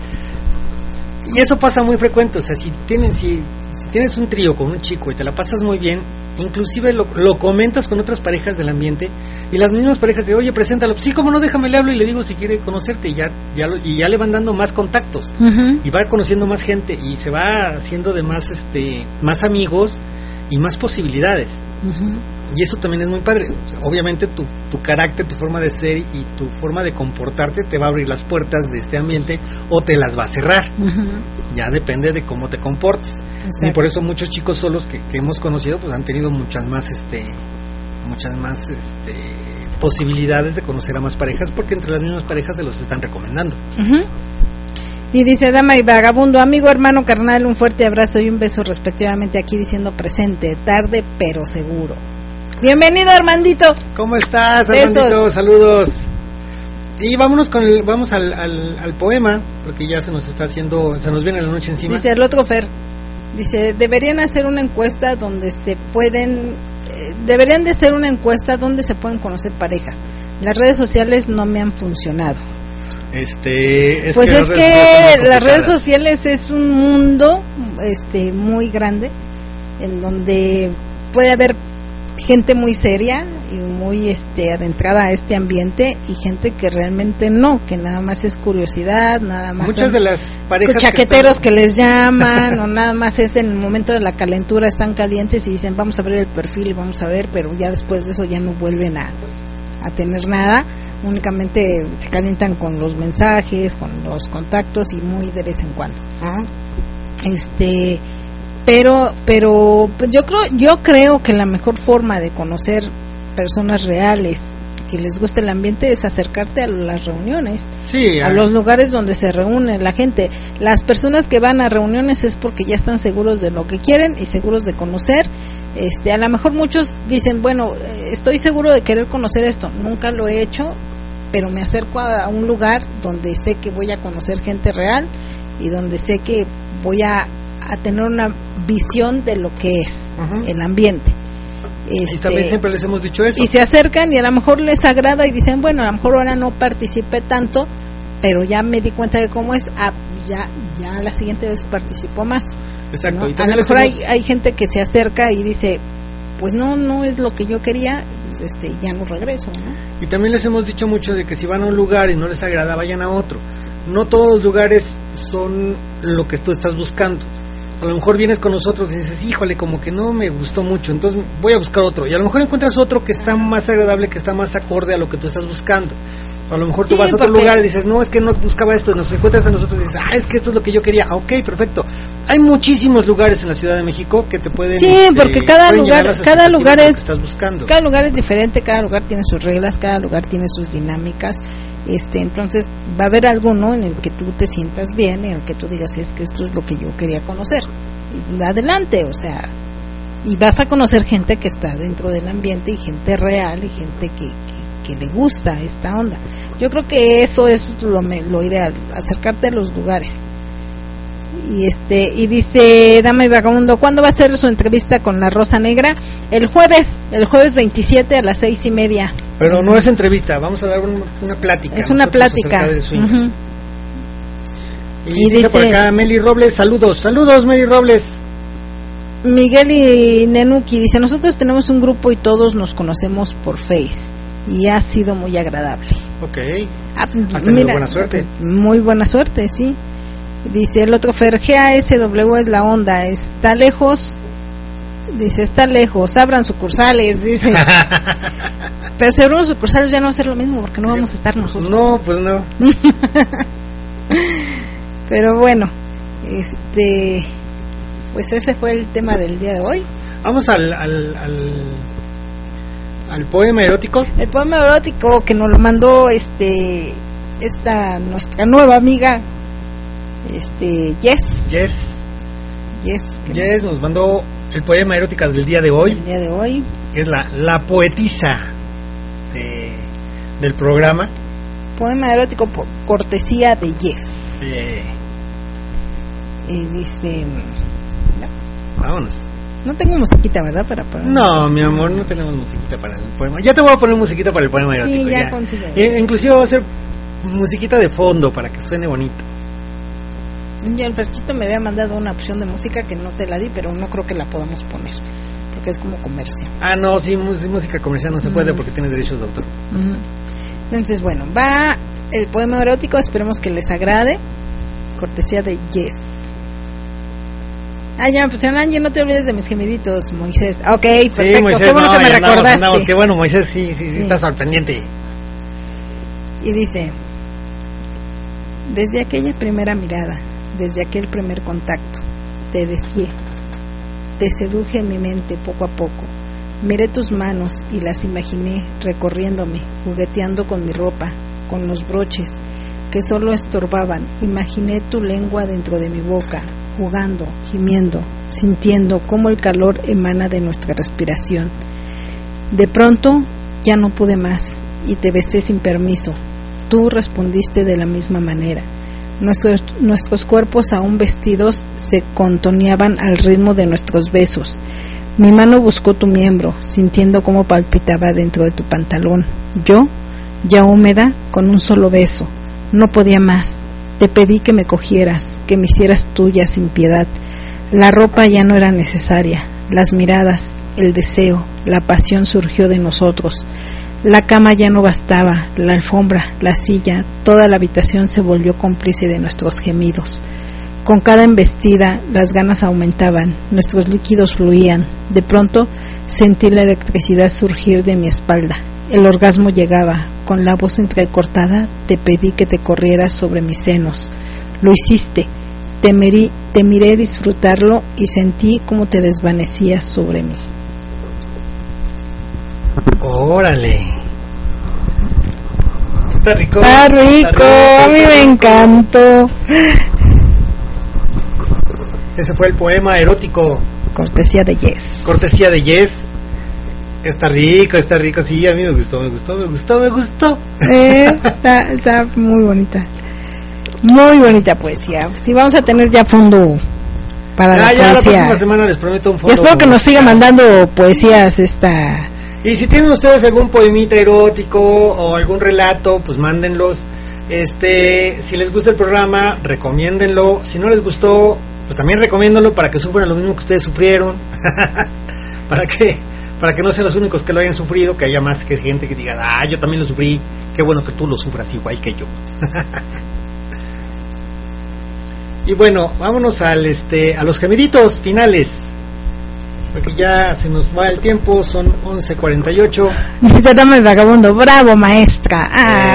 Y eso pasa muy frecuente, o sea, si tienes un trío con un chico y te la pasas muy bien, inclusive lo comentas con otras parejas del ambiente y las mismas parejas de, oye, preséntalo, sí, cómo no, déjame le hablo y le digo si quiere conocerte, y ya le van dando más contactos y va conociendo más gente y se va haciendo de más amigos y más posibilidades. Y eso también es muy padre. O sea, obviamente tu carácter, tu forma de ser y tu forma de comportarte te va a abrir las puertas de este ambiente o te las va a cerrar. Ya depende de cómo te comportes. Exacto. Y por eso muchos chicos solos que hemos conocido pues han tenido muchas más posibilidades de conocer a más parejas, porque entre las mismas parejas se los están recomendando. Y dice, dama y vagabundo, amigo, hermano, carnal, un fuerte abrazo y un beso respectivamente, aquí diciendo presente, tarde pero seguro. Bienvenido, Armandito. ¿Cómo estás, Armandito? Besos. Saludos. Y vamos al poema, porque ya se nos viene la noche encima. Dice el otro Fer, dice, deberían de ser una encuesta donde se pueden conocer parejas. Las redes sociales no me han funcionado. Las redes sociales es un mundo muy grande en donde puede haber gente muy seria y muy adentrada a este ambiente y gente que realmente no, que nada más es curiosidad, nada más muchas de las parejas chaqueteros que les llaman o nada más es en el momento de la calentura, están calientes y dicen vamos a abrir el perfil y vamos a ver, pero ya después de eso ya no vuelven a tener nada, únicamente se calientan con los mensajes, con los contactos y muy de vez en cuando. Pero yo creo que la mejor forma de conocer personas reales que les guste el ambiente es acercarte a las reuniones, a los lugares donde se reúne la gente. Las personas que van a reuniones es porque ya están seguros de lo que quieren y seguros de conocer, A lo mejor muchos dicen, bueno, estoy seguro de querer conocer esto, nunca lo he hecho, pero me acerco a un lugar donde sé que voy a conocer gente real y donde sé que voy a tener una visión de lo que es el ambiente. Y también siempre les hemos dicho eso. Y se acercan y a lo mejor les agrada y dicen, bueno, a lo mejor ahora no participé tanto, pero ya me di cuenta de cómo es, ya la siguiente vez participo más. Exacto. ¿no? Y a lo mejor hay gente que se acerca y dice, pues no es lo que yo quería, pues ya no regreso, ¿no? Y también les hemos dicho mucho de que si van a un lugar y no les agrada, vayan a otro. No todos los lugares son lo que tú estás buscando. A lo mejor vienes con nosotros y dices, híjole, como que no me gustó mucho, entonces voy a buscar otro. Y a lo mejor encuentras otro que está más agradable, que está más acorde a lo que tú estás buscando. A lo mejor tú vas a otro lugar y dices, no, es que no buscaba esto, y nos encuentras a nosotros y dices, es que esto es lo que yo quería. Ok, perfecto. Hay muchísimos lugares en la Ciudad de México que te pueden... Sí, porque cada lugar es diferente, cada lugar tiene sus reglas, cada lugar tiene sus dinámicas. Entonces va a haber algo, ¿no?, en el que tú te sientas bien, en el que tú digas, es que esto es lo que yo quería conocer. Y adelante, o sea, y vas a conocer gente que está dentro del ambiente y gente real y gente que le gusta esta onda. Yo creo que eso es lo ideal, acercarte a los lugares. Y dice Dama y Vagabundo, ¿cuándo va a ser su entrevista con la Rosa Negra? El jueves 27 a las 6:30. Pero no es entrevista, vamos a dar una plática. Es una plática. Y dice por acá Meli Robles, saludos Meli Robles. Miguel y Nenuki dice, nosotros tenemos un grupo y todos nos conocemos por Face y ha sido muy agradable. Ok. Has tenido buena suerte. Muy buena suerte, sí. Dice el otro Fer, GASW es la onda, está lejos, abran sucursales, dice. Pero si abrimos sucursales ya no va a ser lo mismo, porque no vamos a estar nosotros. No, pues no. Pero bueno, pues ese fue el tema del día de hoy. Vamos al poema erótico. El poema erótico que nos lo mandó esta nuestra nueva amiga Jess nos mandó el poema erótico del día de hoy. El día de hoy es la poetisa del programa. Poema erótico por cortesía de Jess. Y dice, vámonos. No tengo musiquita, ¿verdad? Para No, mi amor, no tenemos musiquita para el poema. Ya te voy a poner musiquita para el poema erótico. Sí, ya consigue. Inclusive va a ser musiquita de fondo para que suene bonito. Ya el Perchito me había mandado una opción de música que no te la di, pero no creo que la podamos poner, porque es como comercial. No, sí, música comercial no se puede porque tiene derechos de autor. Entonces, bueno, va el poema erótico, esperemos que les agrade, cortesía de Jess. Ya me pusieron, Angie, no te olvides de mis gemiditos, Moisés. Ok, perfecto, sí, Moisés, qué bueno que me recordaste. Qué bueno, Moisés, sí, estás al pendiente. Y dice, desde aquella primera mirada, desde aquel primer contacto, te deseé, te seduje en mi mente poco a poco. Miré tus manos y las imaginé recorriéndome, jugueteando con mi ropa, con los broches que solo estorbaban. Imaginé tu lengua dentro de mi boca, jugando, gimiendo, sintiendo cómo el calor emana de nuestra respiración. De pronto ya no pude más y te besé sin permiso. Tú respondiste de la misma manera. Nuestros cuerpos aún vestidos se contoneaban al ritmo de nuestros besos. Mi mano buscó tu miembro, sintiendo cómo palpitaba dentro de tu pantalón. Yo, ya húmeda, con un solo beso. No podía más. Te pedí que me cogieras, que me hicieras tuya sin piedad. La ropa ya no era necesaria. Las miradas, el deseo, la pasión surgió de nosotros. La cama ya no bastaba, la alfombra, la silla, toda la habitación se volvió cómplice de nuestros gemidos. Con cada embestida las ganas aumentaban, nuestros líquidos fluían. De pronto sentí la electricidad surgir de mi espalda. El orgasmo llegaba. Con la voz entrecortada te pedí que te corrieras sobre mis senos. Lo hiciste. Te miré disfrutarlo y sentí como te desvanecías sobre mí. ¡Órale! Está rico. Está rico, a mí me encantó. Ese fue el poema erótico Cortesía de Yes. Cortesía de Yes. Está rico, sí, a mí me gustó. Está muy bonita. Muy bonita poesía. Sí, vamos a tener ya fondo para la poesía. La próxima semana les prometo un fondo. Y espero que nos siga mandando poesías Y si tienen ustedes algún poemita erótico o algún relato, pues mándenlos. Si les gusta el programa, recomiéndenlo. Si no les gustó, pues también recomiéndenlo para que sufran lo mismo que ustedes sufrieron. para que no sean los únicos que lo hayan sufrido, que haya más que gente que diga, yo también lo sufrí, qué bueno que tú lo sufras igual que yo. Y bueno, vámonos a los gemiditos finales, porque ya se nos va el tiempo, son 11:48. Dice Dama el Vagabundo, bravo maestra.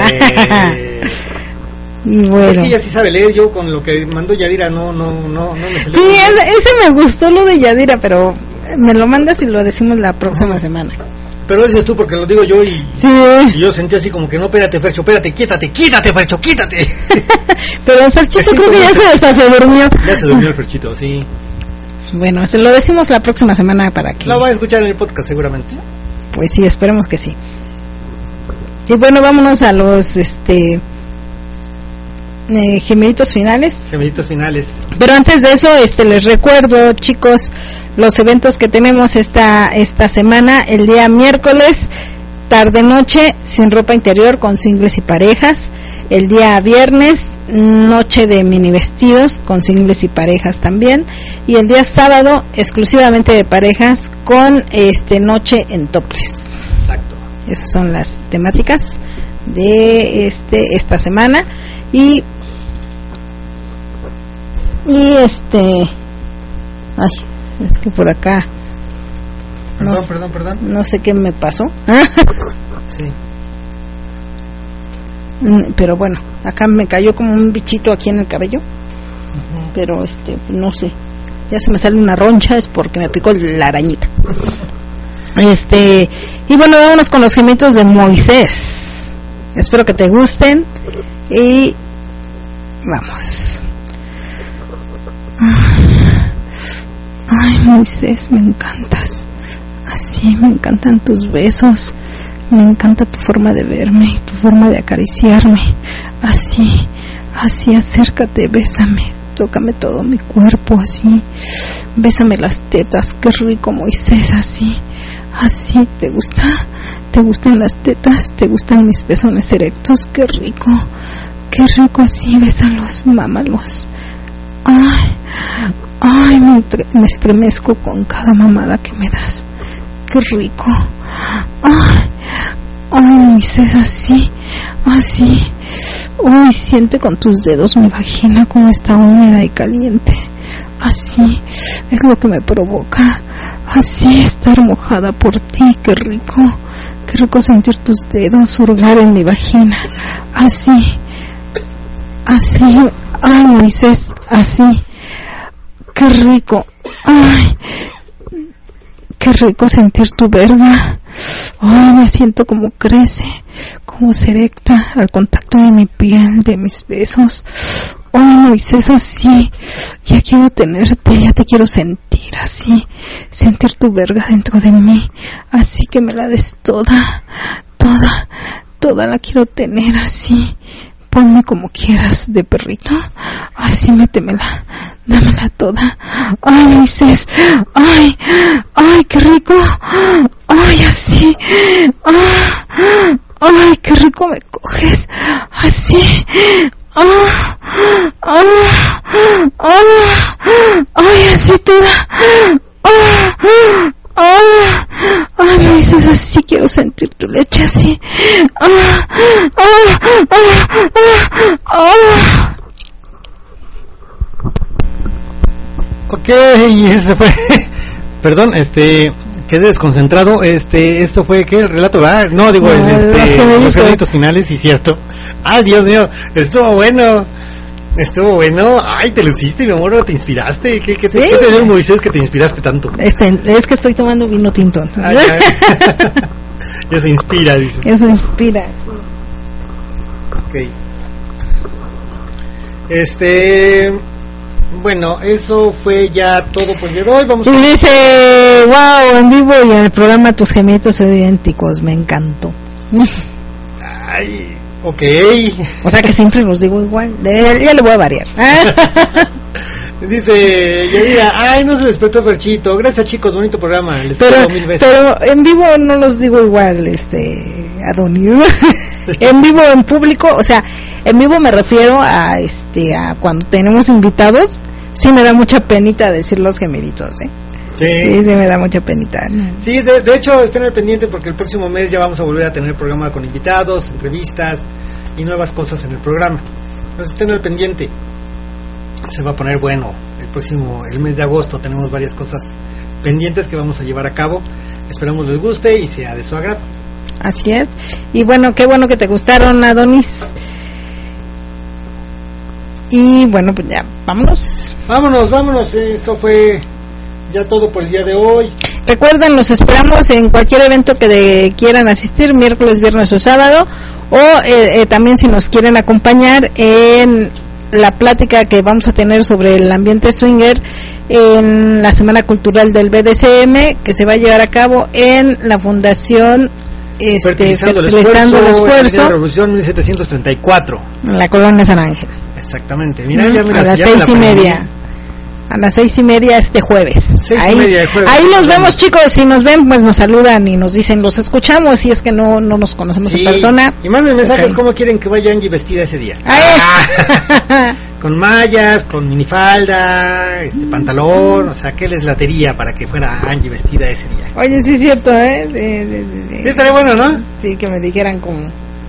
Y bueno. Es que ella sí sabe leer, yo con lo que mandó Yadira no me salió. Sí, ese me gustó lo de Yadira, pero me lo mandas y lo decimos la próxima semana. Pero dices tú porque lo digo yo y yo sentí así como que no, espérate Fercho, quítate Fercho, quítate. Pero el Ferchito creo que ya se durmió. Ya se durmió el Ferchito, sí. Bueno, se lo decimos la próxima semana para que... Lo va a escuchar en el podcast seguramente. Pues sí, esperemos que sí. Y bueno, vámonos a los gemiditos finales. Gemiditos finales. Pero antes de eso, les recuerdo, chicos, los eventos que tenemos esta semana. El día miércoles, tarde-noche, sin ropa interior, con singles y parejas. El día viernes, noche de mini vestidos, con singles y parejas también. Y el día sábado, exclusivamente de parejas, con noche en topless. Exacto. Esas son las temáticas de esta semana. Y ay, es que por acá perdón. No sé qué me pasó. Sí. Pero bueno, acá me cayó como un bichito aquí en el cabello. Pero no sé. Ya se me sale una roncha, es porque me picó la arañita. Y bueno, vámonos con los gemitos de Moisés. Espero que te gusten. Y vamos. Ay, Moisés, me encantas. Así, me encantan tus besos. Me encanta tu forma de verme y tu forma de acariciarme. Así, acércate, bésame. Tócame todo mi cuerpo, así. Bésame las tetas, qué rico, Moisés, así. ¿Te gusta? ¿Te gustan las tetas? ¿Te gustan mis pezones erectos? Qué rico, así, bésalos, mámalos. Ay, me estremezco con cada mamada que me das. Qué rico. Ay, Moisés, así. Uy, siente con tus dedos mi vagina como está húmeda y caliente. Así, es lo que me provoca. Así, estar mojada por ti, qué rico sentir tus dedos hurgar en mi vagina. Así, ay, Moisés, así. Qué rico, ay, qué rico sentir tu verga. Ay, me siento como crece, como se erecta al contacto de mi piel, de mis besos. Ay, Moisés, así, ya quiero tenerte, ya te quiero sentir, así, sentir tu verga dentro de mí, así que me la des toda la quiero tener, así, ponme como quieras de perrito, así métemela, dámela toda. Ay, Moisés, ay, qué rico, ay, así, ay, qué rico me coges, así, ay, así toda, ay, Moisés, así quiero sentir tu leche, así, Ok, y ese fue, perdón, quedé desconcentrado, esto fue, ¿qué? ¿El relato? No, digo, los gemiditos finales, sí, cierto. Ay, Dios mío, estuvo bueno, ay, te luciste, mi amor, te inspiraste, ¿qué te dio Moisés que te inspiraste tanto? Es que estoy tomando vino tinto. Eso inspira, dices. Eso inspira. Ok. Bueno, eso fue ya todo por el día de hoy. Vamos Y dice, wow, en vivo y en el programa tus gemitos son idénticos, me encantó. Ay, ok. O sea que siempre los digo igual, ya le voy a variar. Dice Yadira, ay, no se despertó Ferchito. Gracias, chicos, bonito programa. Les quiero 1000 veces. Pero en vivo no los digo igual, Adonis. En vivo, en público, o sea, en vivo me refiero a cuando tenemos invitados, sí me da mucha penita decir los gemiditos, ¿eh? Sí, me da mucha penita. Sí, de hecho, estén al pendiente porque el próximo mes ya vamos a volver a tener programa con invitados, entrevistas y nuevas cosas en el programa. Entonces estén al pendiente. Se va a poner bueno. El mes de agosto tenemos varias cosas pendientes que vamos a llevar a cabo. Esperamos les guste y sea de su agrado. Así es. Y bueno, qué bueno que te gustaron, Adonis. Y bueno, pues ya, vámonos. Eso fue ya todo por el día de hoy. Recuerden, los esperamos en cualquier evento que quieran asistir, miércoles, viernes o sábado, o también si nos quieren acompañar en la plática que vamos a tener sobre el ambiente swinger en la Semana Cultural del BDSM, que se va a llevar a cabo en la Fundación Fertilizando el Esfuerzo, Revolución 1734, en la colonia San Ángel. Exactamente. Mira, a las 6:30. A las 6:30 este jueves. Ahí nos vemos, chicos. Si nos ven, pues nos saludan y nos dicen, los escuchamos. Si es que no nos conocemos en persona. Y manden mensajes cómo quieren que vaya Angie vestida ese día. Con mallas, con minifalda, pantalón, o sea, ¿qué les latería para que fuera Angie vestida ese día? Oye, sí es cierto, Sí, estaría bueno, ¿no? Sí, que me dijeran como...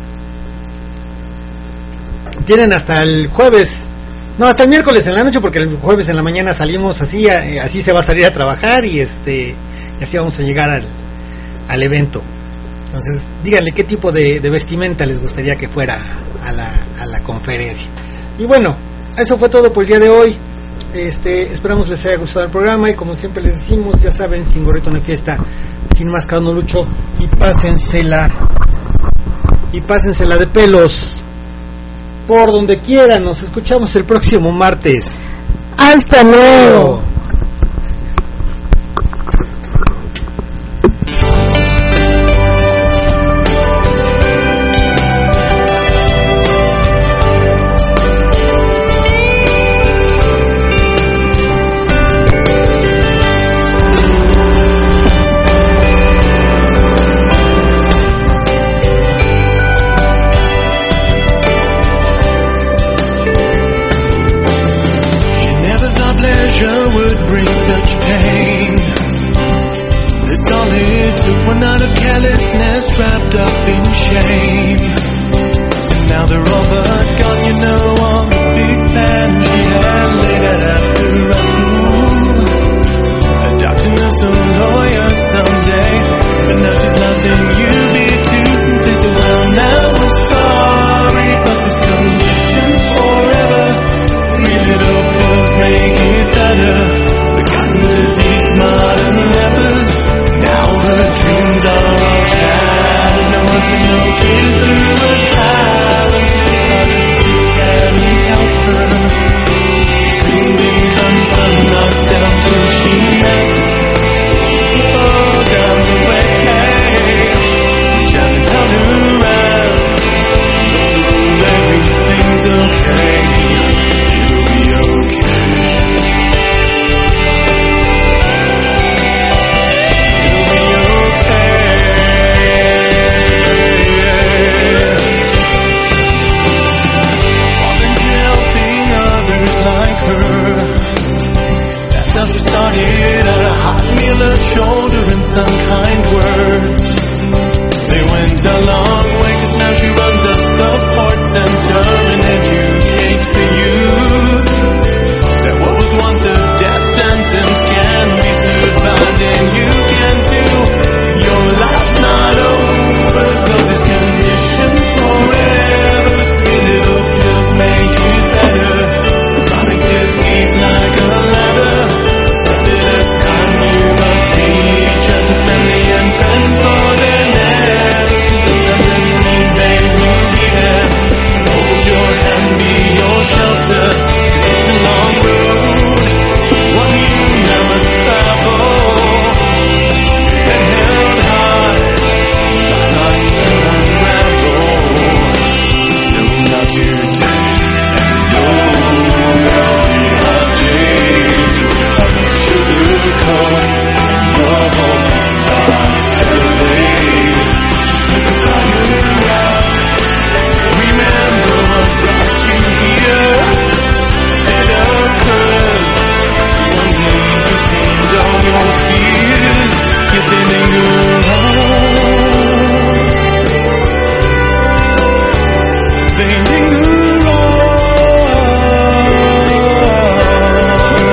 Tienen hasta el jueves, no, hasta el miércoles en la noche, porque el jueves en la mañana salimos así se va a salir a trabajar y así vamos a llegar al evento. Entonces, díganle qué tipo de vestimenta les gustaría que fuera a la conferencia. Y bueno, eso fue todo por el día de hoy. Esperamos les haya gustado el programa y como siempre les decimos, ya saben, sin gorrito no hay fiesta, sin máscara no lucho, y pásensela de pelos por donde quieran. Nos escuchamos el próximo martes. Hasta luego.